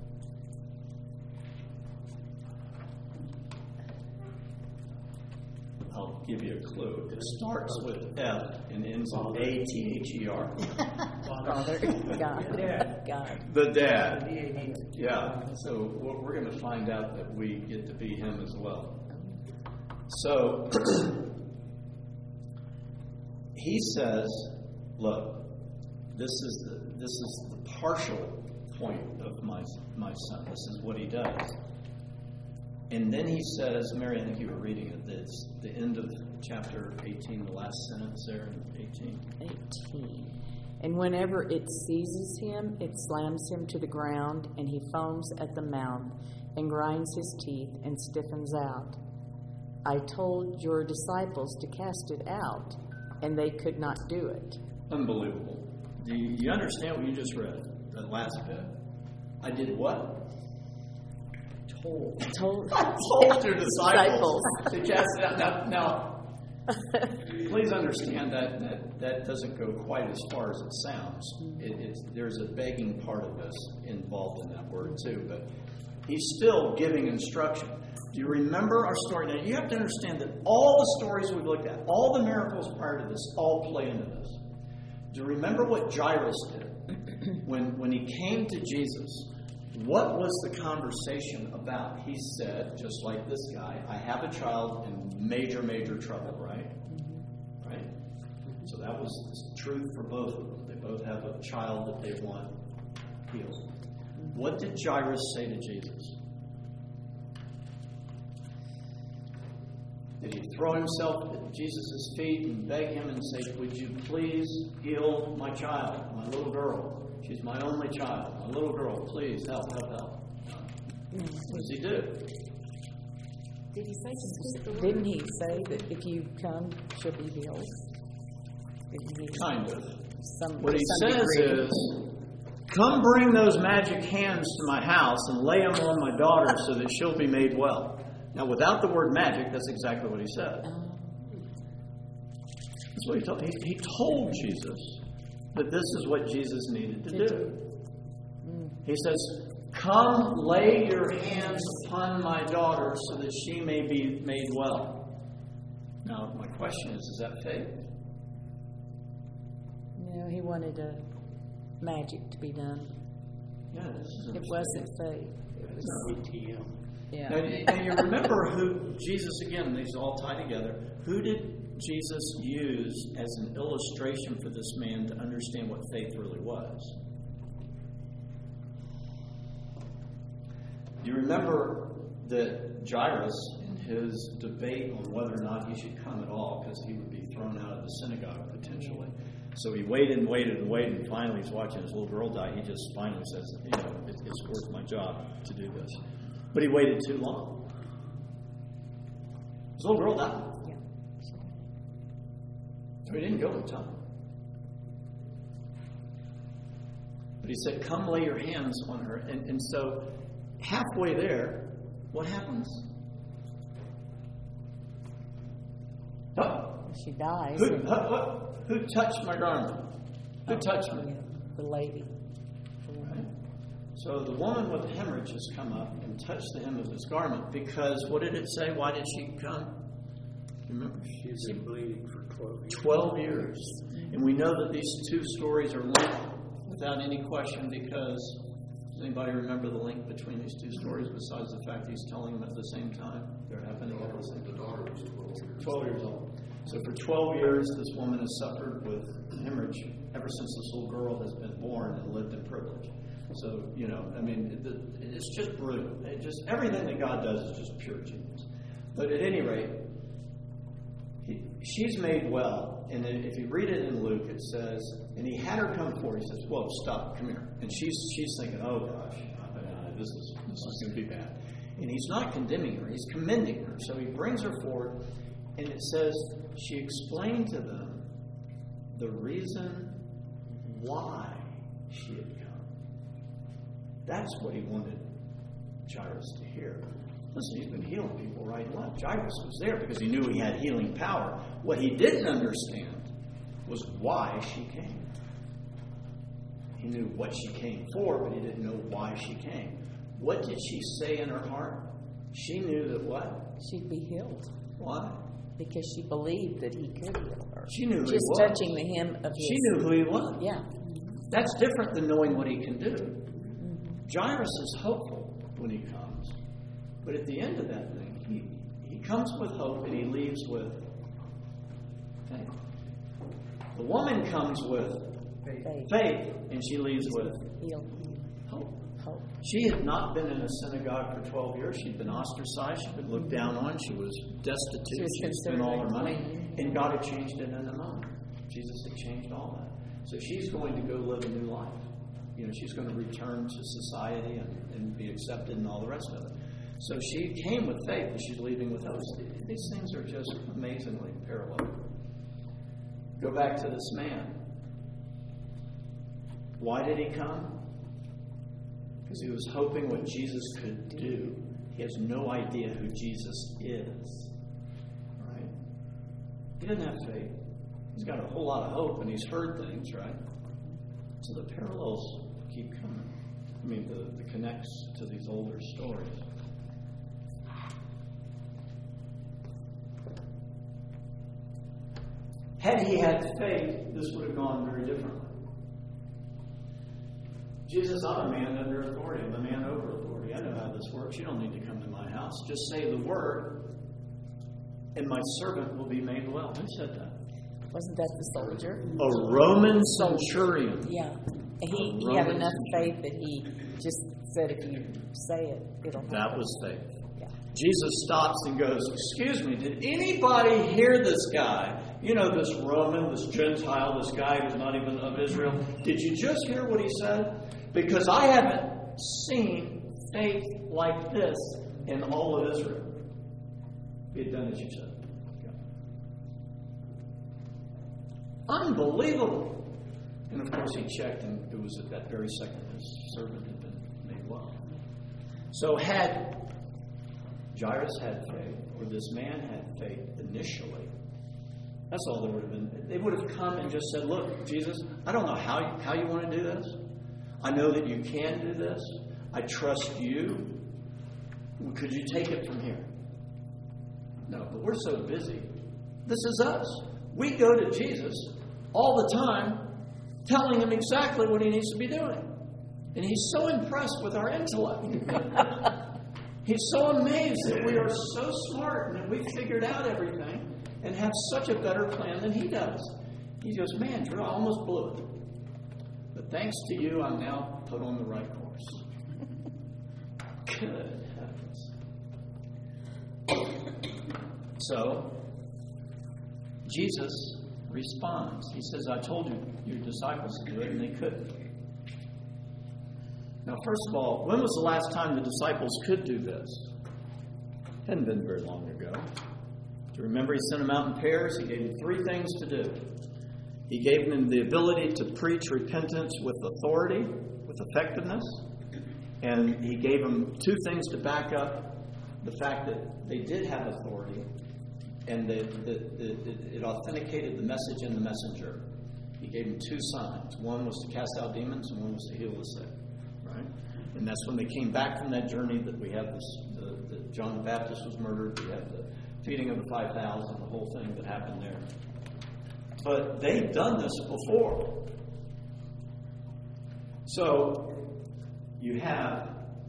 I'll give you a clue. It starts with F and ends in A-T-H-E-R. Father. God. God. The dad. Yeah. So we're going to find out that we get to be him as well. So he says, "Look, this is the partial point of my son. This is what he does." And then he says, Mary, I think you were reading it, this, the end of chapter 18, the last sentence there in 18. 18. And whenever it seizes him, it slams him to the ground, and he foams at the mouth and grinds his teeth and stiffens out. I told your disciples to cast it out, and they could not do it. Unbelievable. Do you understand what you just read? That last bit. I did what? Told your disciples to cast it out. Now, please understand that doesn't go quite as far as it sounds. There's a begging part of this involved in that word too, but he's still giving instruction. Do you remember our story? Now, you have to understand that all the stories we've looked at, all the miracles prior to this, all play into this. Do you remember what Jairus did when he came to Jesus? What was the conversation about? He said, just like this guy, I have a child in major, major trouble, right? Right? So that was the truth for both of them. They both have a child that they want healed. What did Jairus say to Jesus? Did he throw himself at Jesus' feet and beg him and say, would you please heal my child, my little girl? She's my only child. My little girl, please, help. What does he do? Did he say to speak the word? Didn't he say that if you come, she'll be healed? Kind of. What he says is, come bring those magic hands to my house and lay them on my daughter so that she'll be made well. Now, without the word magic, that's exactly what he said. That's what he told. He told Jesus that this is what Jesus needed to do. He says, come lay your hands upon my daughter so that she may be made well. Now, my question is that faith? No, he wanted a magic to be done. Yeah, it wasn't faith. It was ATM. Yeah. Now, you remember who Jesus, again, these all tie together. Who did Jesus used as an illustration for this man to understand what faith really was? Do you remember that Jairus, in his debate on whether or not he should come at all, because he would be thrown out of the synagogue potentially, So he waited and waited and waited, and finally he's watching his little girl die. He just finally says, it's worth my job to do this. But he waited too long. His little girl died. Yeah. So he didn't go in time. But he said, come lay your hands on her. And so halfway there, what happens? Oh. She dies. Who touched my garment? Who touched me? The lady. Right? So the woman with the hemorrhage has come up and touched the hem of his garment because, what did it say? Why did she come? Remember? She's been bleeding for 12 years. 12 years. And we know that these two stories are linked without any question because, does anybody remember the link between these two stories besides the fact he's telling them at the same time? They're happening at the same time. The daughter was 12 years. 12 years old. So for 12 years, this woman has suffered with hemorrhage ever since this little girl has been born and lived in privilege. So, it's just brutal. Everything that God does is just pure genius. But at any rate, she's made well. And then if you read it in Luke, it says, and he had her come forward. He says, "Whoa, stop, come here." And she's thinking, "Oh gosh, this is going to be bad." And he's not condemning her; he's commending her. So he brings her forward, and it says she explained to them the reason why she had come. That's what he wanted Jairus to hear. Listen, he's been healing people right and left. Jairus was there because he knew he had healing power. What he didn't understand was why she came. He knew what she came for, but he didn't know why she came. What did she say in her heart? She knew that what? She'd be healed. Why? Because she believed that he could heal her. She knew who he just was. touching the hem of his. She knew who he was. Yeah. That's different than knowing what he can do. Jairus is hopeful when he comes. But at the end of that thing, he comes with hope and he leaves with faith. The woman comes with faith and she leaves with hope. She had not been in a synagogue for 12 years. She'd been ostracized. She'd been looked down on. She was destitute. She had spent all her money. And God had changed it in a moment. Jesus had changed all that. So she's going to go live a new life. She's going to return to society and be accepted and all the rest of it. So she came with faith, and she's leaving with hope. These things are just amazingly parallel. Go back to this man. Why did he come? Because he was hoping what Jesus could do. He has no idea who Jesus is. Right? He doesn't have faith. He's got a whole lot of hope, and he's heard things, right? So the parallels keep coming. The connects to these older stories. Had he had faith, this would have gone very differently. Jesus, I'm a man under authority. I'm a man over authority. I know how this works. You don't need to come to my house. Just say the word, and my servant will be made well. Who said that? Wasn't that the soldier? A Roman centurion. Yeah. He had enough faith that he just said, if you say it, it'll happen. That was faith. Yeah. Jesus stops and goes, "Excuse me, did anybody hear this guy? This Roman, this Gentile, this guy who's not even of Israel. Did you just hear what he said? Because I haven't seen faith like this in all of Israel." Be it done as you said. Unbelievable. And of course he checked, and it was at that very second his servant had been made well. So had Jairus had faith, or this man had faith initially, that's all there would have been. They would have come and just said, "Look, Jesus, I don't know how you want to do this. I know that you can do this. I trust you. Could you take it from here?" No, but we're so busy. This is us. We go to Jesus all the time, telling him exactly what he needs to be doing. And he's so impressed with our intellect. He's so amazed that we are so smart and that we've figured out everything and have such a better plan than he does. He goes, "Man, Drew, I almost blew it. But thanks to you, I'm now put on the right course." Good heavens. So, Jesus, responds. He says, I told you, your disciples to do it, and they couldn't. Now, first of all, when was the last time the disciples could do this? Hadn't been very long ago. Do you remember he sent them out in pairs? He gave them 3 things to do. He gave them the ability to preach repentance with authority, with effectiveness. And he gave them 2 things to back up the fact that they did have authority and that it authenticated the message and the messenger. He gave them 2 signs. One was to cast out demons and one was to heal the sick. Right? And that's when they came back from that journey that we have that John the Baptist was murdered. We have the feeding of the 5,000, the whole thing that happened there. But they've done this before. So you have,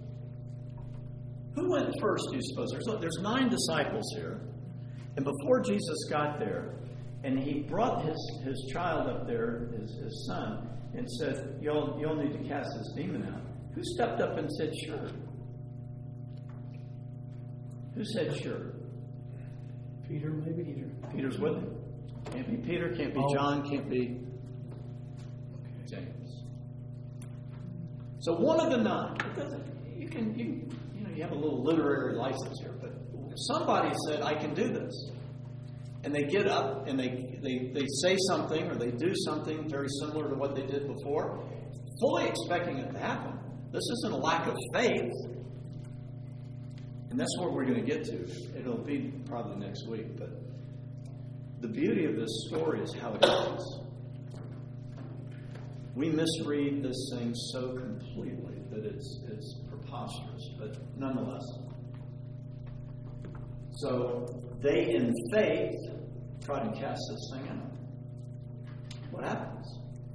who went first, do you suppose? There's 9 disciples here. And before Jesus got there, and he brought his child up there, his son, and said, you'll need to cast this demon out. Who stepped up and said, sure? Who said, sure? Peter, maybe? Peter's with him. Can't be Peter, can't be John, can't be James. So one of the 9. You have a little literary license here, but somebody said, I can do this. And they get up and they say something or they do something very similar to what they did before, fully expecting it to happen. This isn't a lack of faith. And that's what we're going to get to. It'll be probably next week, but the beauty of this story is how it ends. We misread this thing so completely that it's preposterous, but nonetheless. So they, in faith, try to cast this thing out. What happens?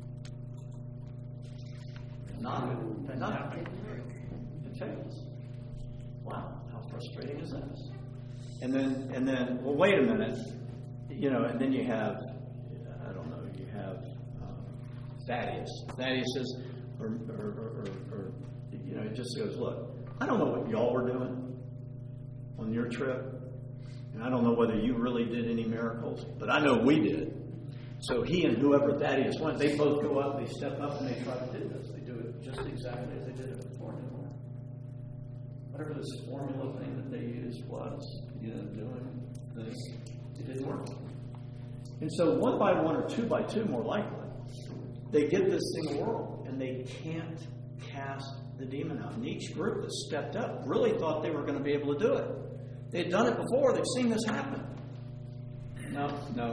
Nothing. It fails. Wow, how frustrating is this? And then, well, wait a minute. And then you have, Thaddeus. Thaddeus says, it just goes, look, I don't know what y'all were doing on your trip. And I don't know whether you really did any miracles, but I know we did. So he and whoever Thaddeus went, they both go up, they step up, and they try to do this. They do it just exactly as they did it before. Whatever this formula thing that they used was, doing this, it didn't work. And so 1 by 1 or 2 by 2, more likely, they get this thing whirled, and they can't cast the demon out. And each group that stepped up really thought they were going to be able to do it. They had done it before. They've seen this happen. No.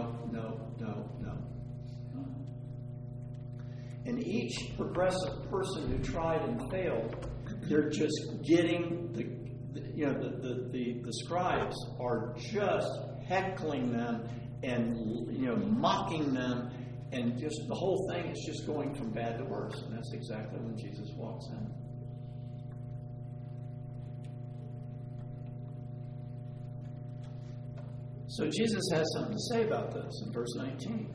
And each progressive person who tried and failed, they're just getting the scribes are just heckling them and mocking them, and just the whole thing is just going from bad to worse. And that's exactly when Jesus walks in. So Jesus has something to say about this in verse 19.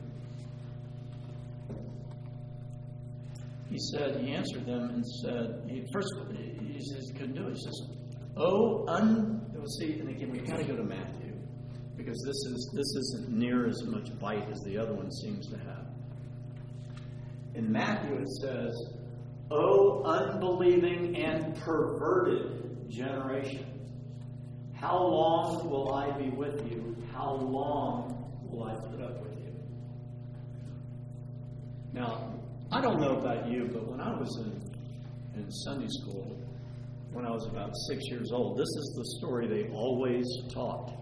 He answered them and said, he says, couldn't do it. He says, and again, we kind of go to Matthew, because this isn't near as much bite as the other one seems to have. In Matthew it says, O unbelieving and perverted generation, how long will I be with you? How long will I put up with you? Now, I don't know about you, but when I was in Sunday school, when I was about 6 years old, this is the story they always taught.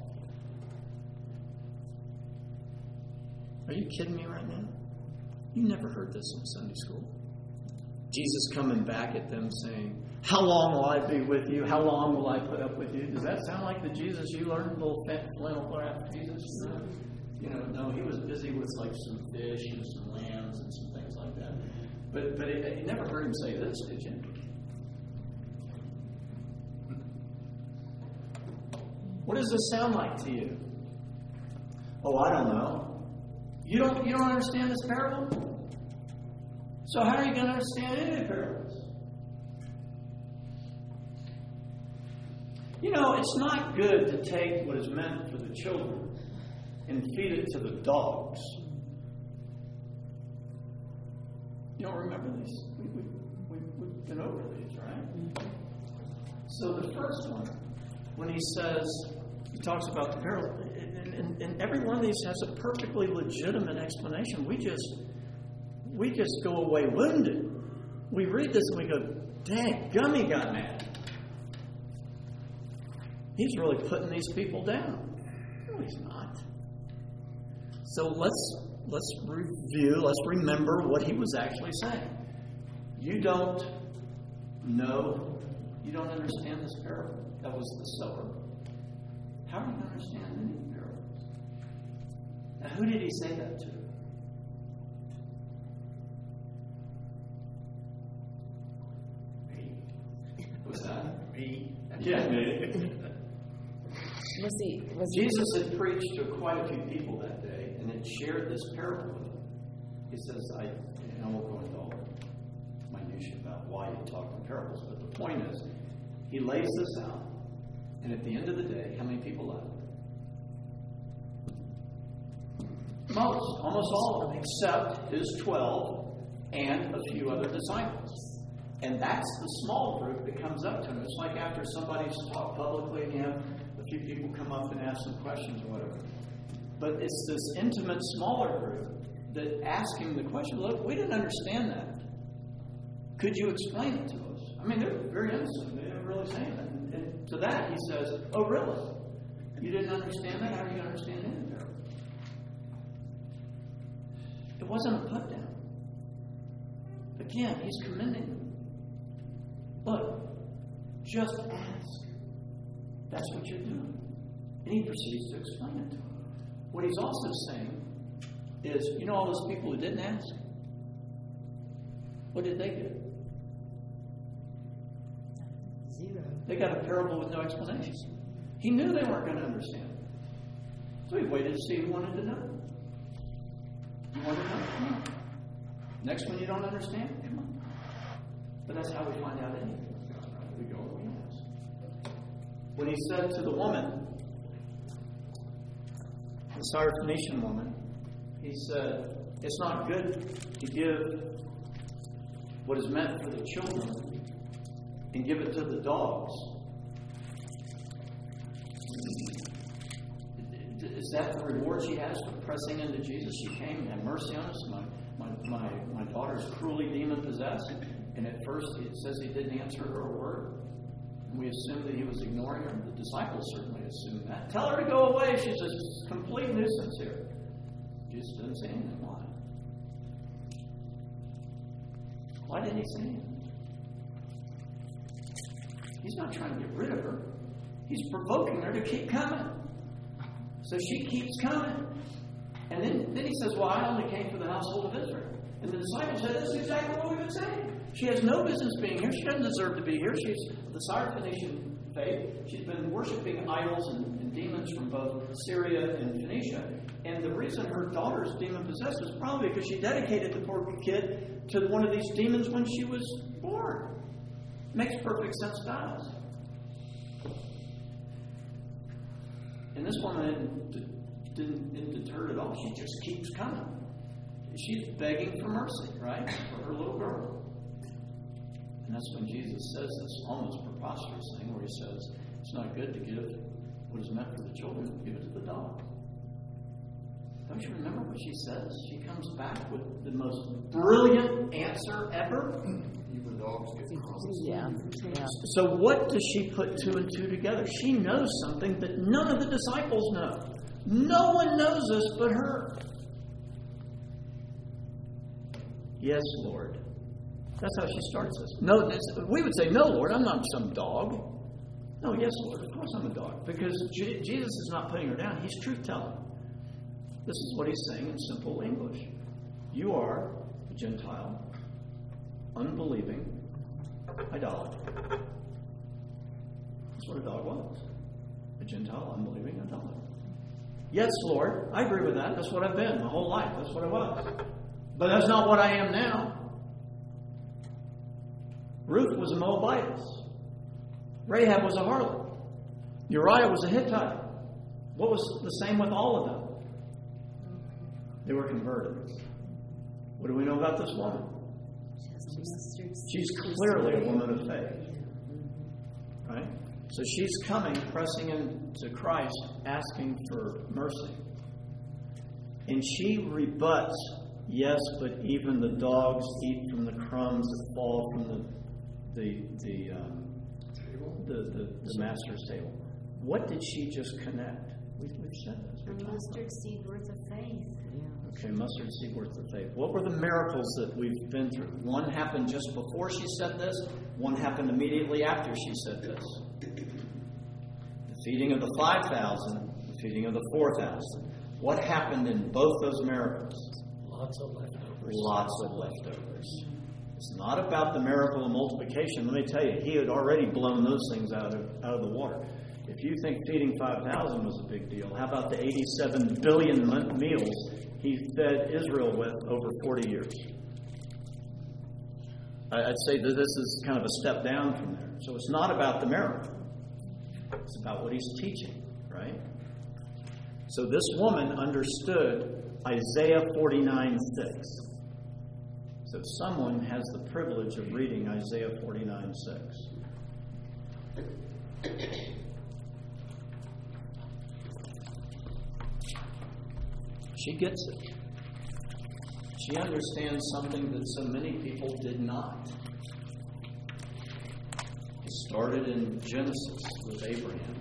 Are you kidding me right now? You never heard this in Sunday school. Jesus coming back at them saying, how long will I be with you? How long will I put up with you? Does that sound like the Jesus you learned, little flannel graph Jesus? No, he was busy with like some fish and some lambs and some things like that. But you never heard him say this, did you? What does this sound like to you? Oh, I don't know. You don't understand this parable? So how are you going to understand any of the parables? It's not good to take what is meant for the children and feed it to the dogs You don't remember these? We've been over these, right? So the first one, when he talks about the parable, and every one of these has a perfectly legitimate explanation. We just go away wounded. We read this and we go, dang, Gummy got mad. He's really putting these people down. No, he's not. So let's review, let's remember what he was actually saying. You don't understand this parable. That was the sower. How are you going to understand any parables? Now, who did he say that to? Me. Was that me? Yeah, me. Jesus had preached to quite a few people that day and had shared this parable with them. He says, I won't go into all the minutiae about why he talked in parables, but the point is, he lays this out, and at the end of the day, how many people left? Most, almost all of them, except his 12 and a few other disciples. And that's the small group that comes up to him. It's like after somebody's talked publicly and you have a few people come up and ask some questions or whatever. But it's this intimate, smaller group that ask him the question, look, we didn't understand that. Could you explain it to us? I mean, they're very innocent. They didn't really say that. And to that, he says, oh, really? You didn't understand that? How are you going to understand it? It wasn't a put down. Again, he's commending them. Look, just ask. That's what you're doing. And he proceeds to explain it to them. What he's also saying is, you know all those people who didn't ask? What did they get? Zero. They got a parable with no explanation. He knew they weren't going to understand. So he waited to see who wanted to know. You want to know? Come on. Next one you don't understand? Come on. But that's how we find out anything. We go and we ask. When he said to the woman, the Syrophoenician woman, he said, it's not good to give what is meant for the children and give it to the dogs. Is that the reward she has for pressing into Jesus? She came and had mercy on us. My daughter is cruelly demon-possessed. And at first it says he didn't answer her a word. And we assumed that he was ignoring her. The disciples certainly assumed that. Tell her to go away. She's a complete nuisance here. Jesus didn't say anything. Why? Why didn't he say anything? He's not trying to get rid of her. He's provoking her to keep coming. So she keeps coming. And then he says, well, I only came for the household of Israel. And the disciples said, this is exactly what we've been saying. She has no business being here. She doesn't deserve to be here. She's the Syrophoenician faith. She's been worshiping idols and demons from both Syria and Phoenicia. And the reason her daughter is demon-possessed is probably because she dedicated the poor kid to one of these demons when she was born. Makes perfect sense to us. And this woman didn't deter at all. She just keeps coming. She's begging for mercy, right? For her little girl. And that's when Jesus says this almost preposterous thing where he says, it's not good to give what is meant for the children, give it to the dog. Don't you remember what she says? She comes back with the most brilliant answer ever. Even dogs get promises. Yeah. So what does she put two and two together? She knows something that none of the disciples know. No one knows this but her. Yes, Lord. That's how she starts this. No, we would say, no, Lord, I'm not some dog. No, yes, Lord, of course I'm a dog. Because Jesus is not putting her down. He's truth-telling. This is what he's saying in simple English. You are a Gentile, unbelieving idolater. That's what a dog was. A Gentile, unbelieving idolater. Yes, Lord, I agree with that. That's what I've been my whole life. That's what I was. But that's not what I am now. Ruth was a Moabitess. Rahab was a harlot. Uriah was a Hittite. What was the same with all of them? They were converted. What do we know about this woman? She's clearly a woman of faith. Right? So she's coming, pressing into Christ, asking for mercy. And she rebuts, yes, but even the dogs eat from the crumbs that fall from the master's table. What did she just connect? We've said this. A mustard seed worth of faith. Okay, mustard seed worth of faith. What were the miracles that we've been through? One happened just before she said this. One happened immediately after she said this. The feeding of the 5,000, the feeding of the 4,000. What happened in both those miracles? Lots of leftovers. Lots of leftovers. It's not about the miracle of multiplication. Let me tell you, he had already blown those things out of the water. If you think feeding 5,000 was a big deal, how about the 87 billion meals he fed Israel with over 40 years? I'd say that this is kind of a step down from there. So it's not about the miracle. It's about what he's teaching, right? So this woman understood Isaiah 49:6. So someone has the privilege of reading Isaiah 49:6. She gets it. She understands something that so many people did not. It started in Genesis with Abraham.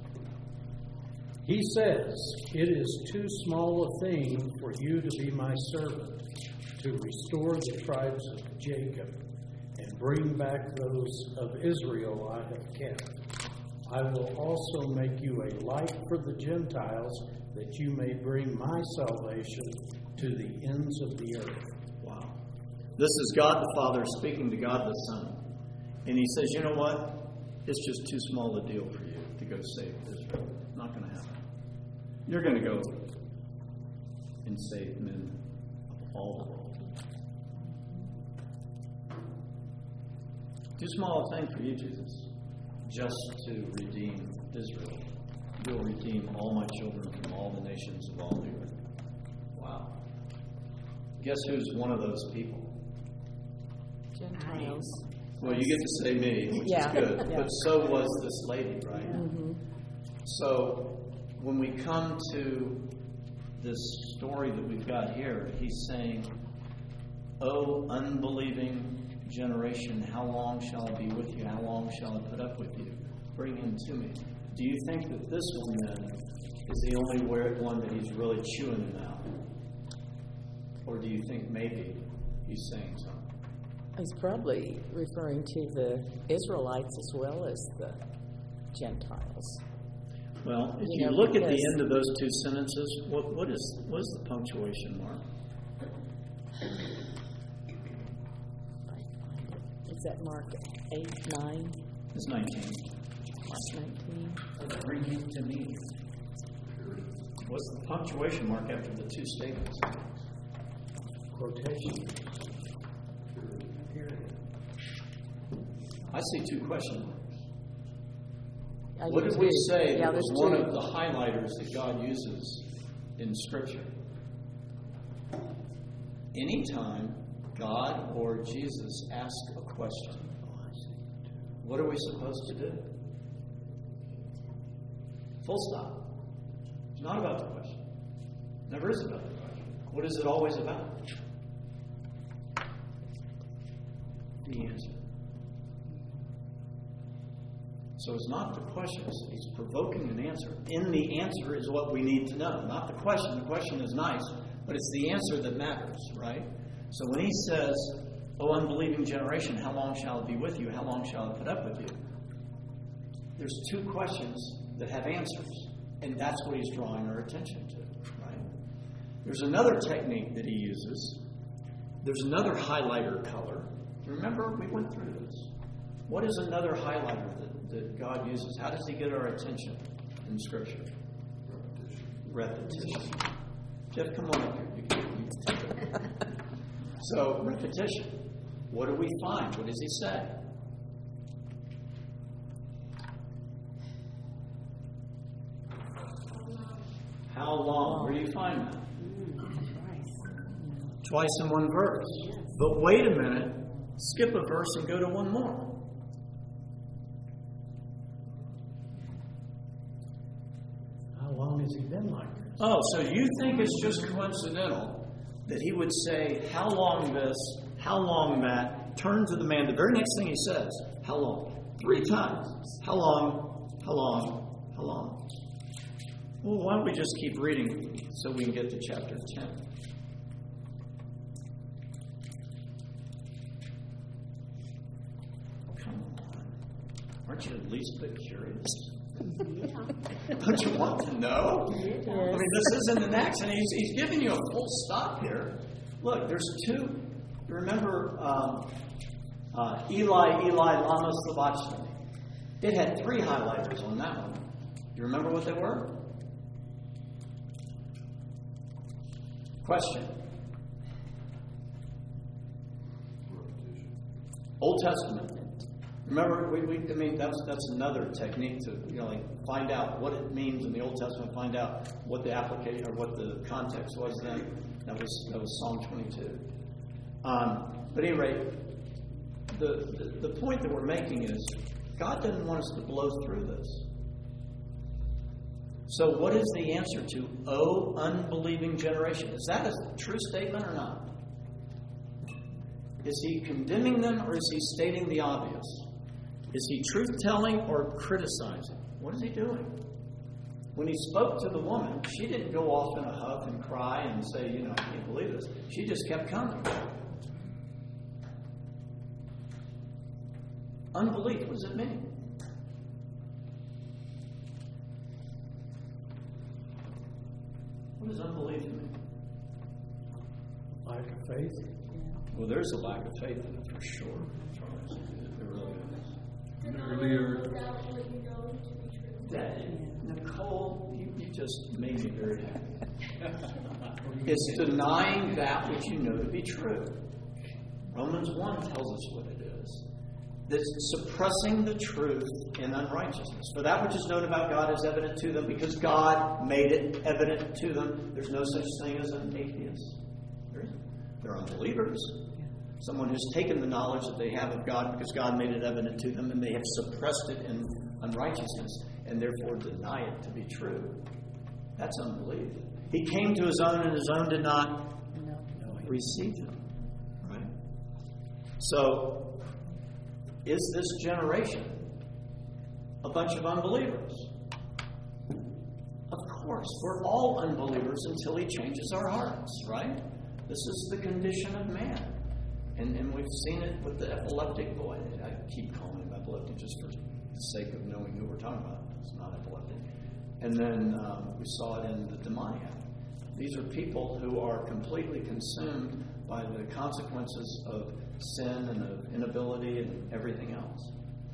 He says, "It is too small a thing for you to be my servant, to restore the tribes of Jacob and bring back those of Israel I have kept. I will also make you a light for the Gentiles, that you may bring my salvation to the ends of the earth." Wow. This is God the Father speaking to God the Son. And he says, you know what? It's just too small a deal for you to go save Israel. Not going to happen. You're going to go and save men of all the world. Too small a thing for you, Jesus, just to redeem Israel. You'll redeem all my children from all the nations of all the earth. Wow. Guess who's one of those people? Gentiles. Well, you get to say me, which is good. Yeah. But so was this lady, right? Mm-hmm. So when we come to this story that we've got here, he's saying, "O unbelieving generation, how long shall I be with you? How long shall I put up with you? Bring him to me." Do you think that this one then is the only one that he's really chewing him out? Or do you think maybe he's saying something? He's probably referring to the Israelites as well as the Gentiles. Well, if you look at the end of those two sentences, what is the punctuation mark? Is that mark 8, 9? It's 19. Mark 19. Bring him to me. What's the punctuation mark after the two statements? Quotation. I see two question marks. I What did we say that was one two. of the highlighters that God uses in Scripture? Anytime God or Jesus ask a question, what are we supposed to do? Full stop. It's not about the question. It never is about the question. What is it always about? The answer. So it's not the question. He's provoking an answer. In the answer is what we need to know. Not the question. The question is nice, but it's the answer that matters, right? So when he says, "O unbelieving generation, how long shall it be with you? How long shall I put up with you?" There's two questions that have answers, and that's what he's drawing our attention to, right? There's another technique that he uses. There's another highlighter color. Remember, we went through this. What is another highlighter that God uses? How does he get our attention in Scripture? Repetition. Jeff, come on up here. You can take it. So, repetition. What do we find? What does he say? How long? Where do you find that? Twice in one verse. But wait a minute. skip a verse and go to one more. How long has he been like this? Oh, so you think it's just coincidental that he would say, how long this, how long that, turn to the man. The very next thing he says, how long? 3 times. How long, how long, how long? Well, why don't we just keep reading so we can get to chapter 10? Come on. Aren't you at least a bit curious? Don't you want to know? Yes. I mean, this isn't an accident. He's giving you a full stop here. Look, there's 2. You remember Eli, Eli, lama sabachthani? It had 3 highlighters on that one. You remember what they were? Question. Old Testament. Remember, I mean, that's another technique to find out what it means in the Old Testament. Find out what the application or what the context was then. That was Psalm 22. But at any rate, the point that we're making is God doesn't want us to blow through this. So what is the answer to, "O unbelieving generation"? Is that a true statement or not? Is he condemning them or is he stating the obvious? Is he truth-telling or criticizing? What is he doing? When he spoke to the woman, she didn't go off in a huff and cry and say, I can't believe this. She just kept coming. Unbelief, what does it mean? What does unbelief mean? Lack of faith. Well, there's a lack of faith in it for sure, Charles. There really is. Earlier, Nicole, you just made me very happy. It's denying that which you know to be true. Romans 1 tells us what it is. That's suppressing the truth in unrighteousness. For that which is known about God is evident to them because God made it evident to them. There's no such thing as an atheist. They're unbelievers. Someone who's taken the knowledge that they have of God because God made it evident to them and they have suppressed it in unrighteousness and therefore deny it to be true. That's unbelief. He came to his own and his own did not receive him. Right? So, is this generation a bunch of unbelievers? Of course. We're all unbelievers until he changes our hearts, right? This is the condition of man. And we've seen it with the epileptic boy. I keep calling him epileptic just for the sake of knowing who we're talking about. It's not epileptic. And then we saw it in the demoniac. These are people who are completely consumed by the consequences of sin and of inability and everything else.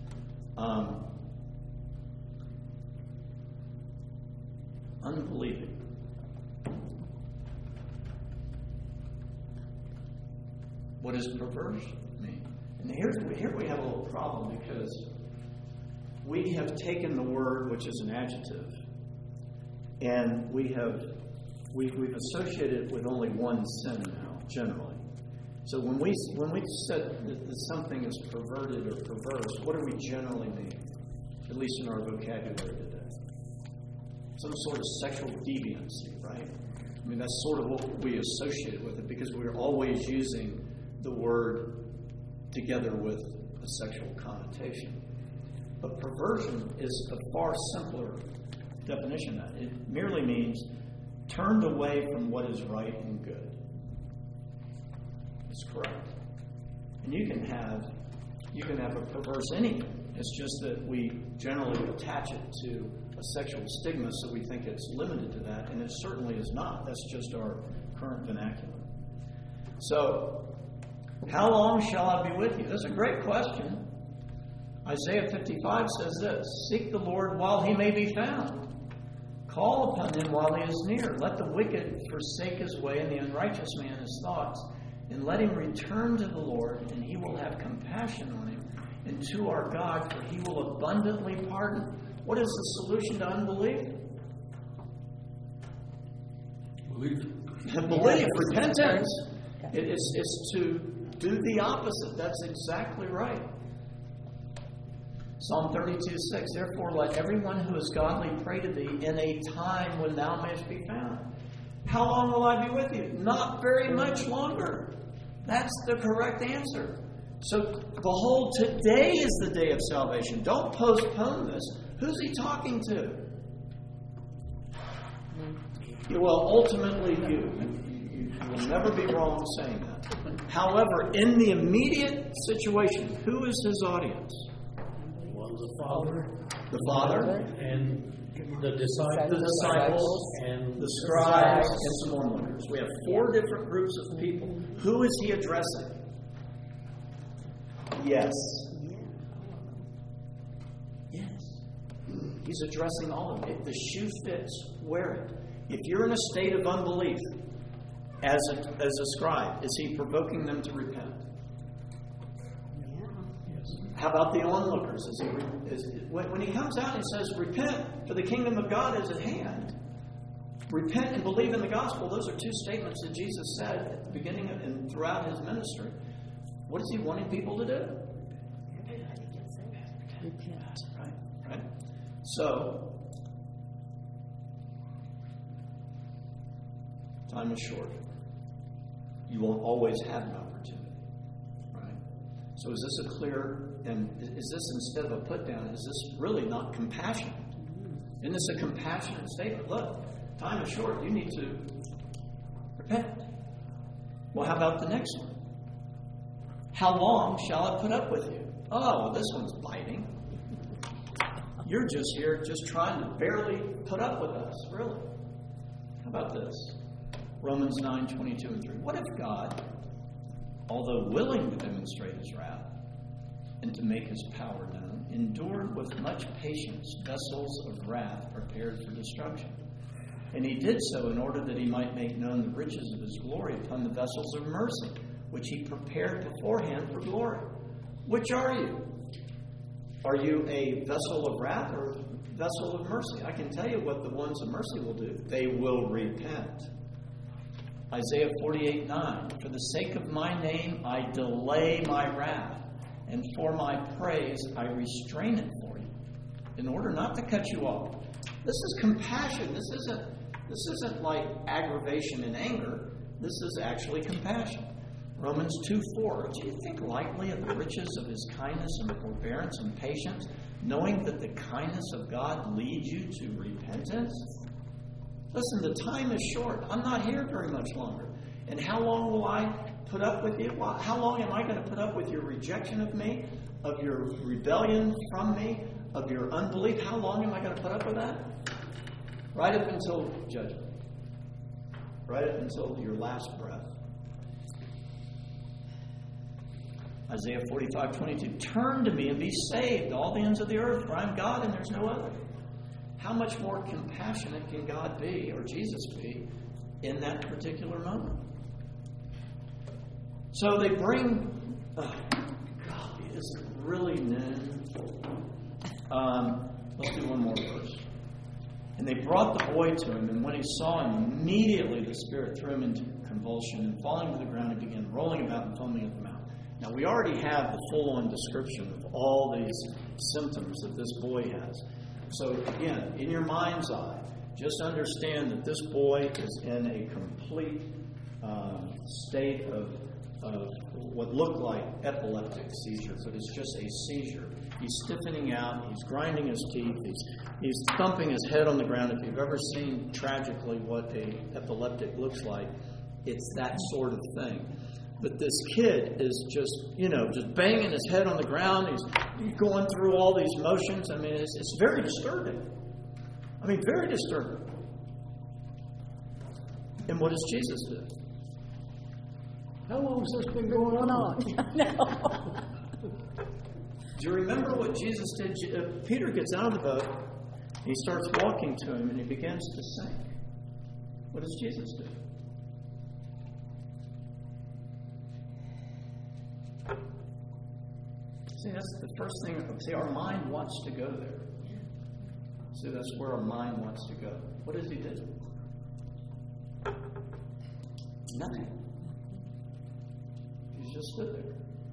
Unbelieving. What does perversion mean? And here we have a little problem because we have taken the word, which is an adjective, and we've associated it with only one sin now, generally. So when we said that something is perverted or perverse, what do we generally mean? At least in our vocabulary today. Some sort of sexual deviancy, right? I mean, that's sort of what we associate with it because we're always using the word together with a sexual connotation. But perversion is a far simpler definition of that. It merely means turned away from what is right and good. That's correct. And you can have a perverse anything. It's just that we generally attach it to a sexual stigma, so we think it's limited to that, and it certainly is not. That's just our current vernacular. So, how long shall I be with you? That's a great question. Isaiah 55 says this, "Seek the Lord while he may be found. Call upon him while he is near. Let the wicked forsake his way and the unrighteous man his thoughts. And let him return to the Lord, and he will have compassion on him, and to our God, for he will abundantly pardon." What is the solution to unbelief? belief. Belief, repentance. It's to do the opposite. That's exactly right. Psalm 32:6. Therefore, let everyone who is godly pray to thee in a time when thou mayest be found. How long will I be with you? Not very much longer. That's the correct answer. So, behold, today is the day of salvation. Don't postpone this. Who's he talking to? Well, ultimately you will never be wrong saying that. However, in the immediate situation, who is his audience? Well, the Father. The Father. And the disciples. And the scribes and some onlookers. We have 4 different groups of people. Who is he addressing? Yes. Yes. He's addressing all of it. If the shoe fits, wear it. If you're in a state of unbelief as a scribe, is he provoking them to repent? How about the onlookers? When he comes out and says, repent, for the kingdom of God is at hand. Repent and believe in the gospel. Those are 2 statements that Jesus said at the beginning of, and throughout his ministry. What is he wanting people to do? Repent. Right? So, time is short. You won't always have an opportunity. Right? So is this a clear, and is this instead of a put down, is this really not compassionate? Isn't this a compassionate statement? Look, time is short. You need to repent. Well, how about the next one? How long shall I put up with you? Oh, this one's biting. You're just here, just trying to barely put up with us, really. How about this? Romans 9:22-3. What if God, although willing to demonstrate his wrath and to make his power known, endured with much patience vessels of wrath prepared for destruction? And he did so in order that he might make known the riches of his glory upon the vessels of mercy, which he prepared beforehand for glory. Which are you? Are you a vessel of wrath or a vessel of mercy? I can tell you what the ones of mercy will do. They will repent. Isaiah 48:9. For the sake of my name I delay my wrath, and for my praise I restrain it for you, in order not to cut you off. This is compassion. This isn't like aggravation and anger. This is actually compassion. Romans 2:4. Do you think lightly of the riches of his kindness and forbearance and patience, knowing that the kindness of God leads you to repentance? Listen, the time is short. I'm not here very much longer. And how long will I put up with you? How long am I going to put up with your rejection of me, of your rebellion from me, of your unbelief? How long am I going to put up with that? Right up until judgment. Right up until your last breath. Isaiah 45:22. Turn to me and be saved, all the ends of the earth, for I am God and there's no other. How much more compassionate can God be, or Jesus be, in that particular moment? So they bring, golly, is it really noon? Let's do one more verse. And they brought the boy to him, and when he saw him, immediately the Spirit threw him into convulsion, and falling to the ground, he began rolling about and foaming at the mouth. Now, we already have the full-on description of all these symptoms that this boy has. So, again, in your mind's eye, just understand that this boy is in a complete state of what looked like epileptic seizure, but it's just a seizure. He's stiffening out, he's grinding his teeth, he's thumping his head on the ground. If you've ever seen tragically what an epileptic looks like, it's that sort of thing. But this kid is just banging his head on the ground. He's going through all these motions. I mean, it's very disturbing. I mean, very disturbing. And what does Jesus do? How long has this been going on? No. Do you remember what Jesus did? Peter gets out of the boat. He starts walking to him, and he begins to sink. What does Jesus do? See, that's the first thing. See, our mind wants to go there. See, that's where our mind wants to go. What does he do? Nothing. He's just stood there.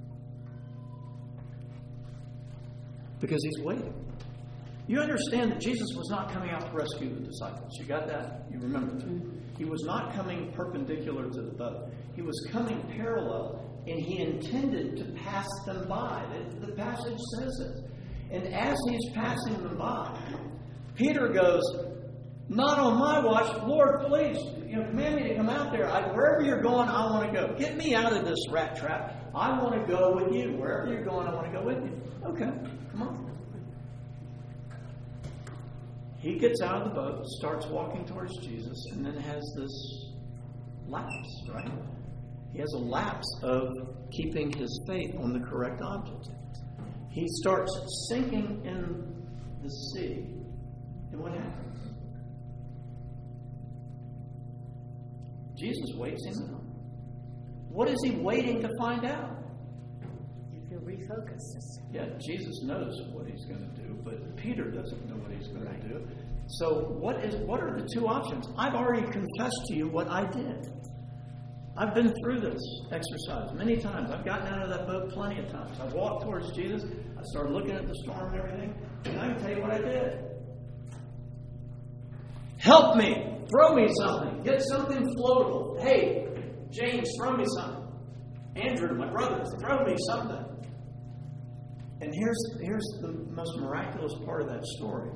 Because he's waiting. You understand that Jesus was not coming out to rescue the disciples. You got that? You remember that? He was not coming perpendicular to the boat. He was coming parallel, and he intended to pass them by. The passage says it. And as he's passing them by, Peter goes, "Not on my watch. Lord, please, command me to come out there. Wherever you're going, I want to go. Get me out of this rat trap. I want to go with you. Wherever you're going, I want to go with you." Okay, come on. He gets out of the boat, starts walking towards Jesus, and then has this lapse, right? He has a lapse of keeping his faith on the correct object. He starts sinking in the sea. And what happens? Jesus waits him out. What is he waiting to find out? If he'll refocus. Yeah, Jesus knows what he's going to do, but Peter doesn't know what he's going to do. So what are the two options? I've already confessed to you what I did. I've been through this exercise many times. I've gotten out of that boat plenty of times. I walked towards Jesus. I started looking at the storm and everything. And I can tell you what I did. Help me. Throw me something. Get something floatable. Hey, James, throw me something. Andrew, my brother, throw me something. And here's the most miraculous part of that story.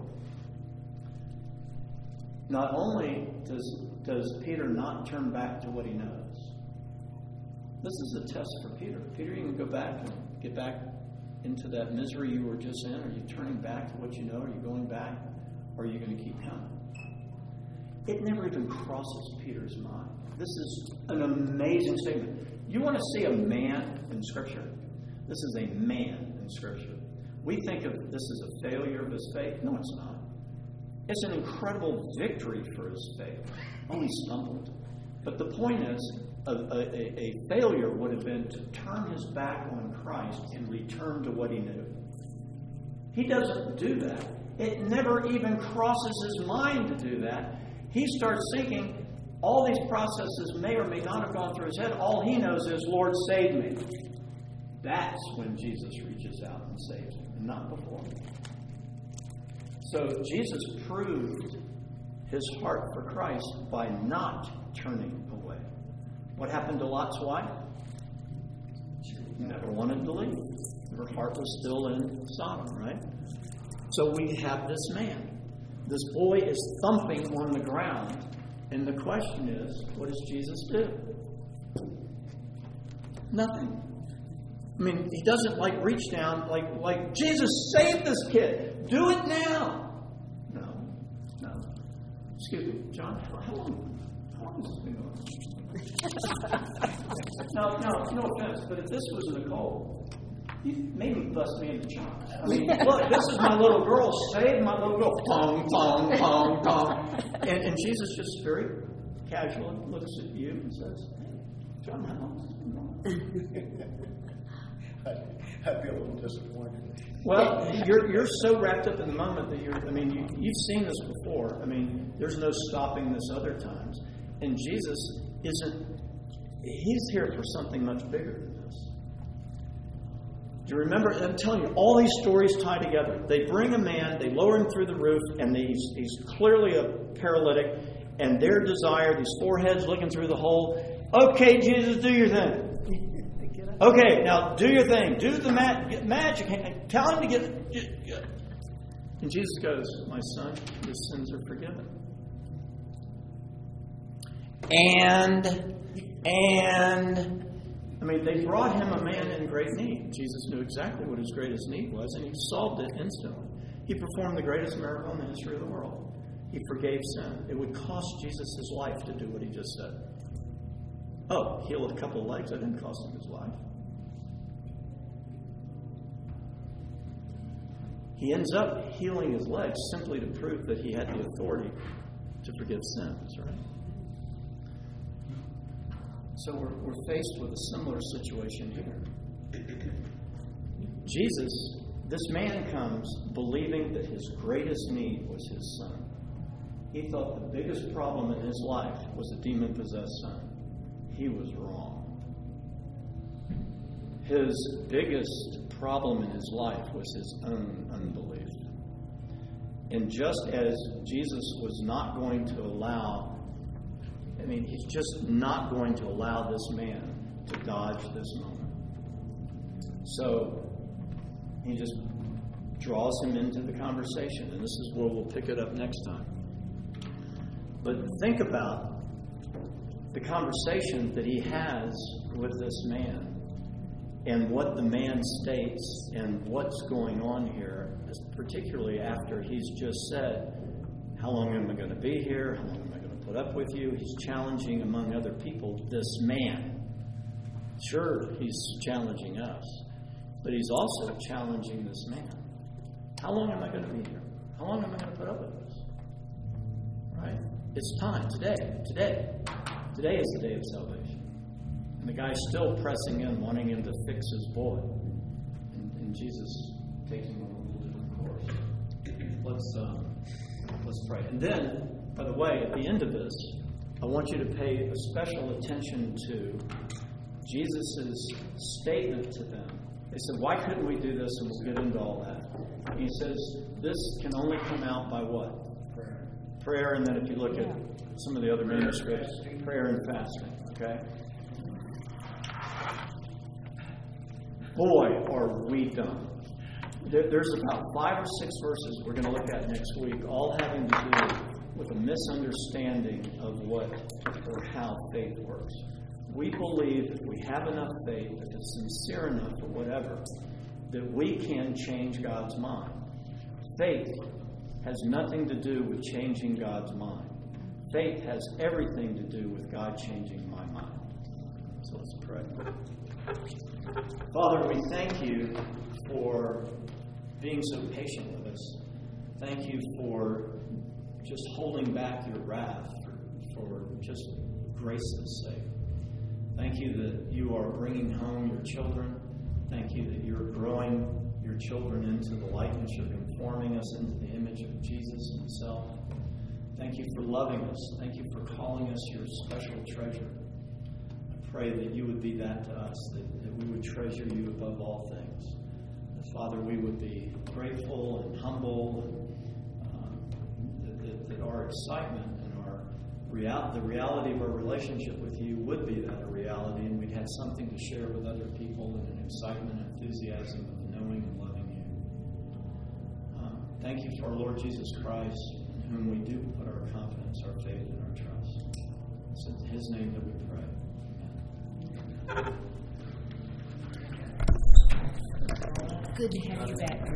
Not only does Peter not turn back to what he knows. This is a test for Peter. Peter, you can go back and get back into that misery you were just in. Are you turning back to what you know? Are you going back? Or are you going to keep coming? It never even crosses Peter's mind. This is an amazing statement. You want to see a man in Scripture? This is a man in Scripture. We think of this as a failure of his faith. No, it's not. It's an incredible victory for his faith. Oh, he stumbled. But the point is, a failure would have been to turn his back on Christ and return to what he knew. He doesn't do that. It never even crosses his mind to do that. He starts thinking all these processes may or may not have gone through his head. All he knows is, Lord, save me. That's when Jesus reaches out and saves him, and not before. So Jesus proved his heart for Christ by not turning away. What happened to Lot's wife? She never wanted to leave. Her heart was still in Sodom, right? So we have this man. This boy is thumping on the ground. And the question is, what does Jesus do? Nothing. I mean, he doesn't reach down like Jesus, save this kid. Do it now. No. Excuse me, John, how long has this been going on? No offense, but if this was Nicole, you maybe bust me in the chops. I mean, look, this is my little girl. Save my little girl. Pong, pong, pong, pong. And Jesus just very casually looks at you and says, "Hey, John, how long has this been going on?" I'd be a little disappointed. Well, you're so wrapped up in the moment that you've seen this before. I mean, there's no stopping this other times. And Jesus he's here for something much bigger than this. Do you remember? I'm telling you, all these stories tie together. They bring a man, they lower him through the roof, and he's clearly a paralytic, and their desire, these four heads looking through the hole, okay, Jesus, do your thing. Okay, now do your thing. Do the magic. Tell him to get. And Jesus goes, "My son, your sins are forgiven." And they brought him a man in great need. Jesus knew exactly what his greatest need was, and he solved it instantly. He performed the greatest miracle in the history of the world. He forgave sin. It would cost Jesus his life to do what he just said. Oh, healed a couple of legs. That didn't cost him his life. He ends up healing his legs simply to prove that he had the authority to forgive sins, right? So we're faced with a similar situation here. Jesus, this man comes believing that his greatest need was his son. He thought the biggest problem in his life was a demon-possessed son. He was wrong. his biggest problem in his life was his own unbelief. And just as Jesus was not going to allow, he's just not going to allow this man to dodge this moment. So he just draws him into the conversation. And this is where we'll pick it up next time. But think about the conversation that he has with this man and what the man states and what's going on here, particularly after he's just said, how long am I going to be here? How long am I going to put up with you? He's challenging, among other people, this man. Sure, he's challenging us, but he's also challenging this man. How long am I going to be here? How long am I going to put up with this? Right? It's time, today. Today is the day of salvation. And the guy's still pressing in, wanting him to fix his boy. And Jesus takes him on a little different course. Let's pray. And then, by the way, at the end of this, I want you to pay a special attention to Jesus' statement to them. They said, why couldn't we do this? And we'll get into all that. He says, this can only come out by what? Prayer. And then if you look at some of the other manuscripts, prayer and fasting. Okay? Boy, are we done. There's about 5 or 6 verses we're going to look at next week, all having to do with a misunderstanding of what or how faith works. We believe if we have enough faith, if it's sincere enough or whatever, that we can change God's mind. Faith has nothing to do with changing God's mind. Faith has everything to do with God changing my mind. So let's pray. Father, we thank you for being so patient with us. Thank you for just holding back your wrath for just grace's sake. Thank you that you are bringing home your children. Thank you that you're growing your children into the likeness. You're conforming us into the image of Jesus himself. Thank you for loving us. Thank you for calling us your special treasure. I pray that you would be that to us, that we would treasure you above all things. That, Father, we would be grateful and humble, and that our excitement and the reality of our relationship with you would be that a reality, and we'd have something to share with other people and an excitement and enthusiasm of knowing and loving you. Thank you for our Lord Jesus Christ, in whom we do put our confidence, our faith, and our trust. It's in his name that we pray. Amen. Good to have you back.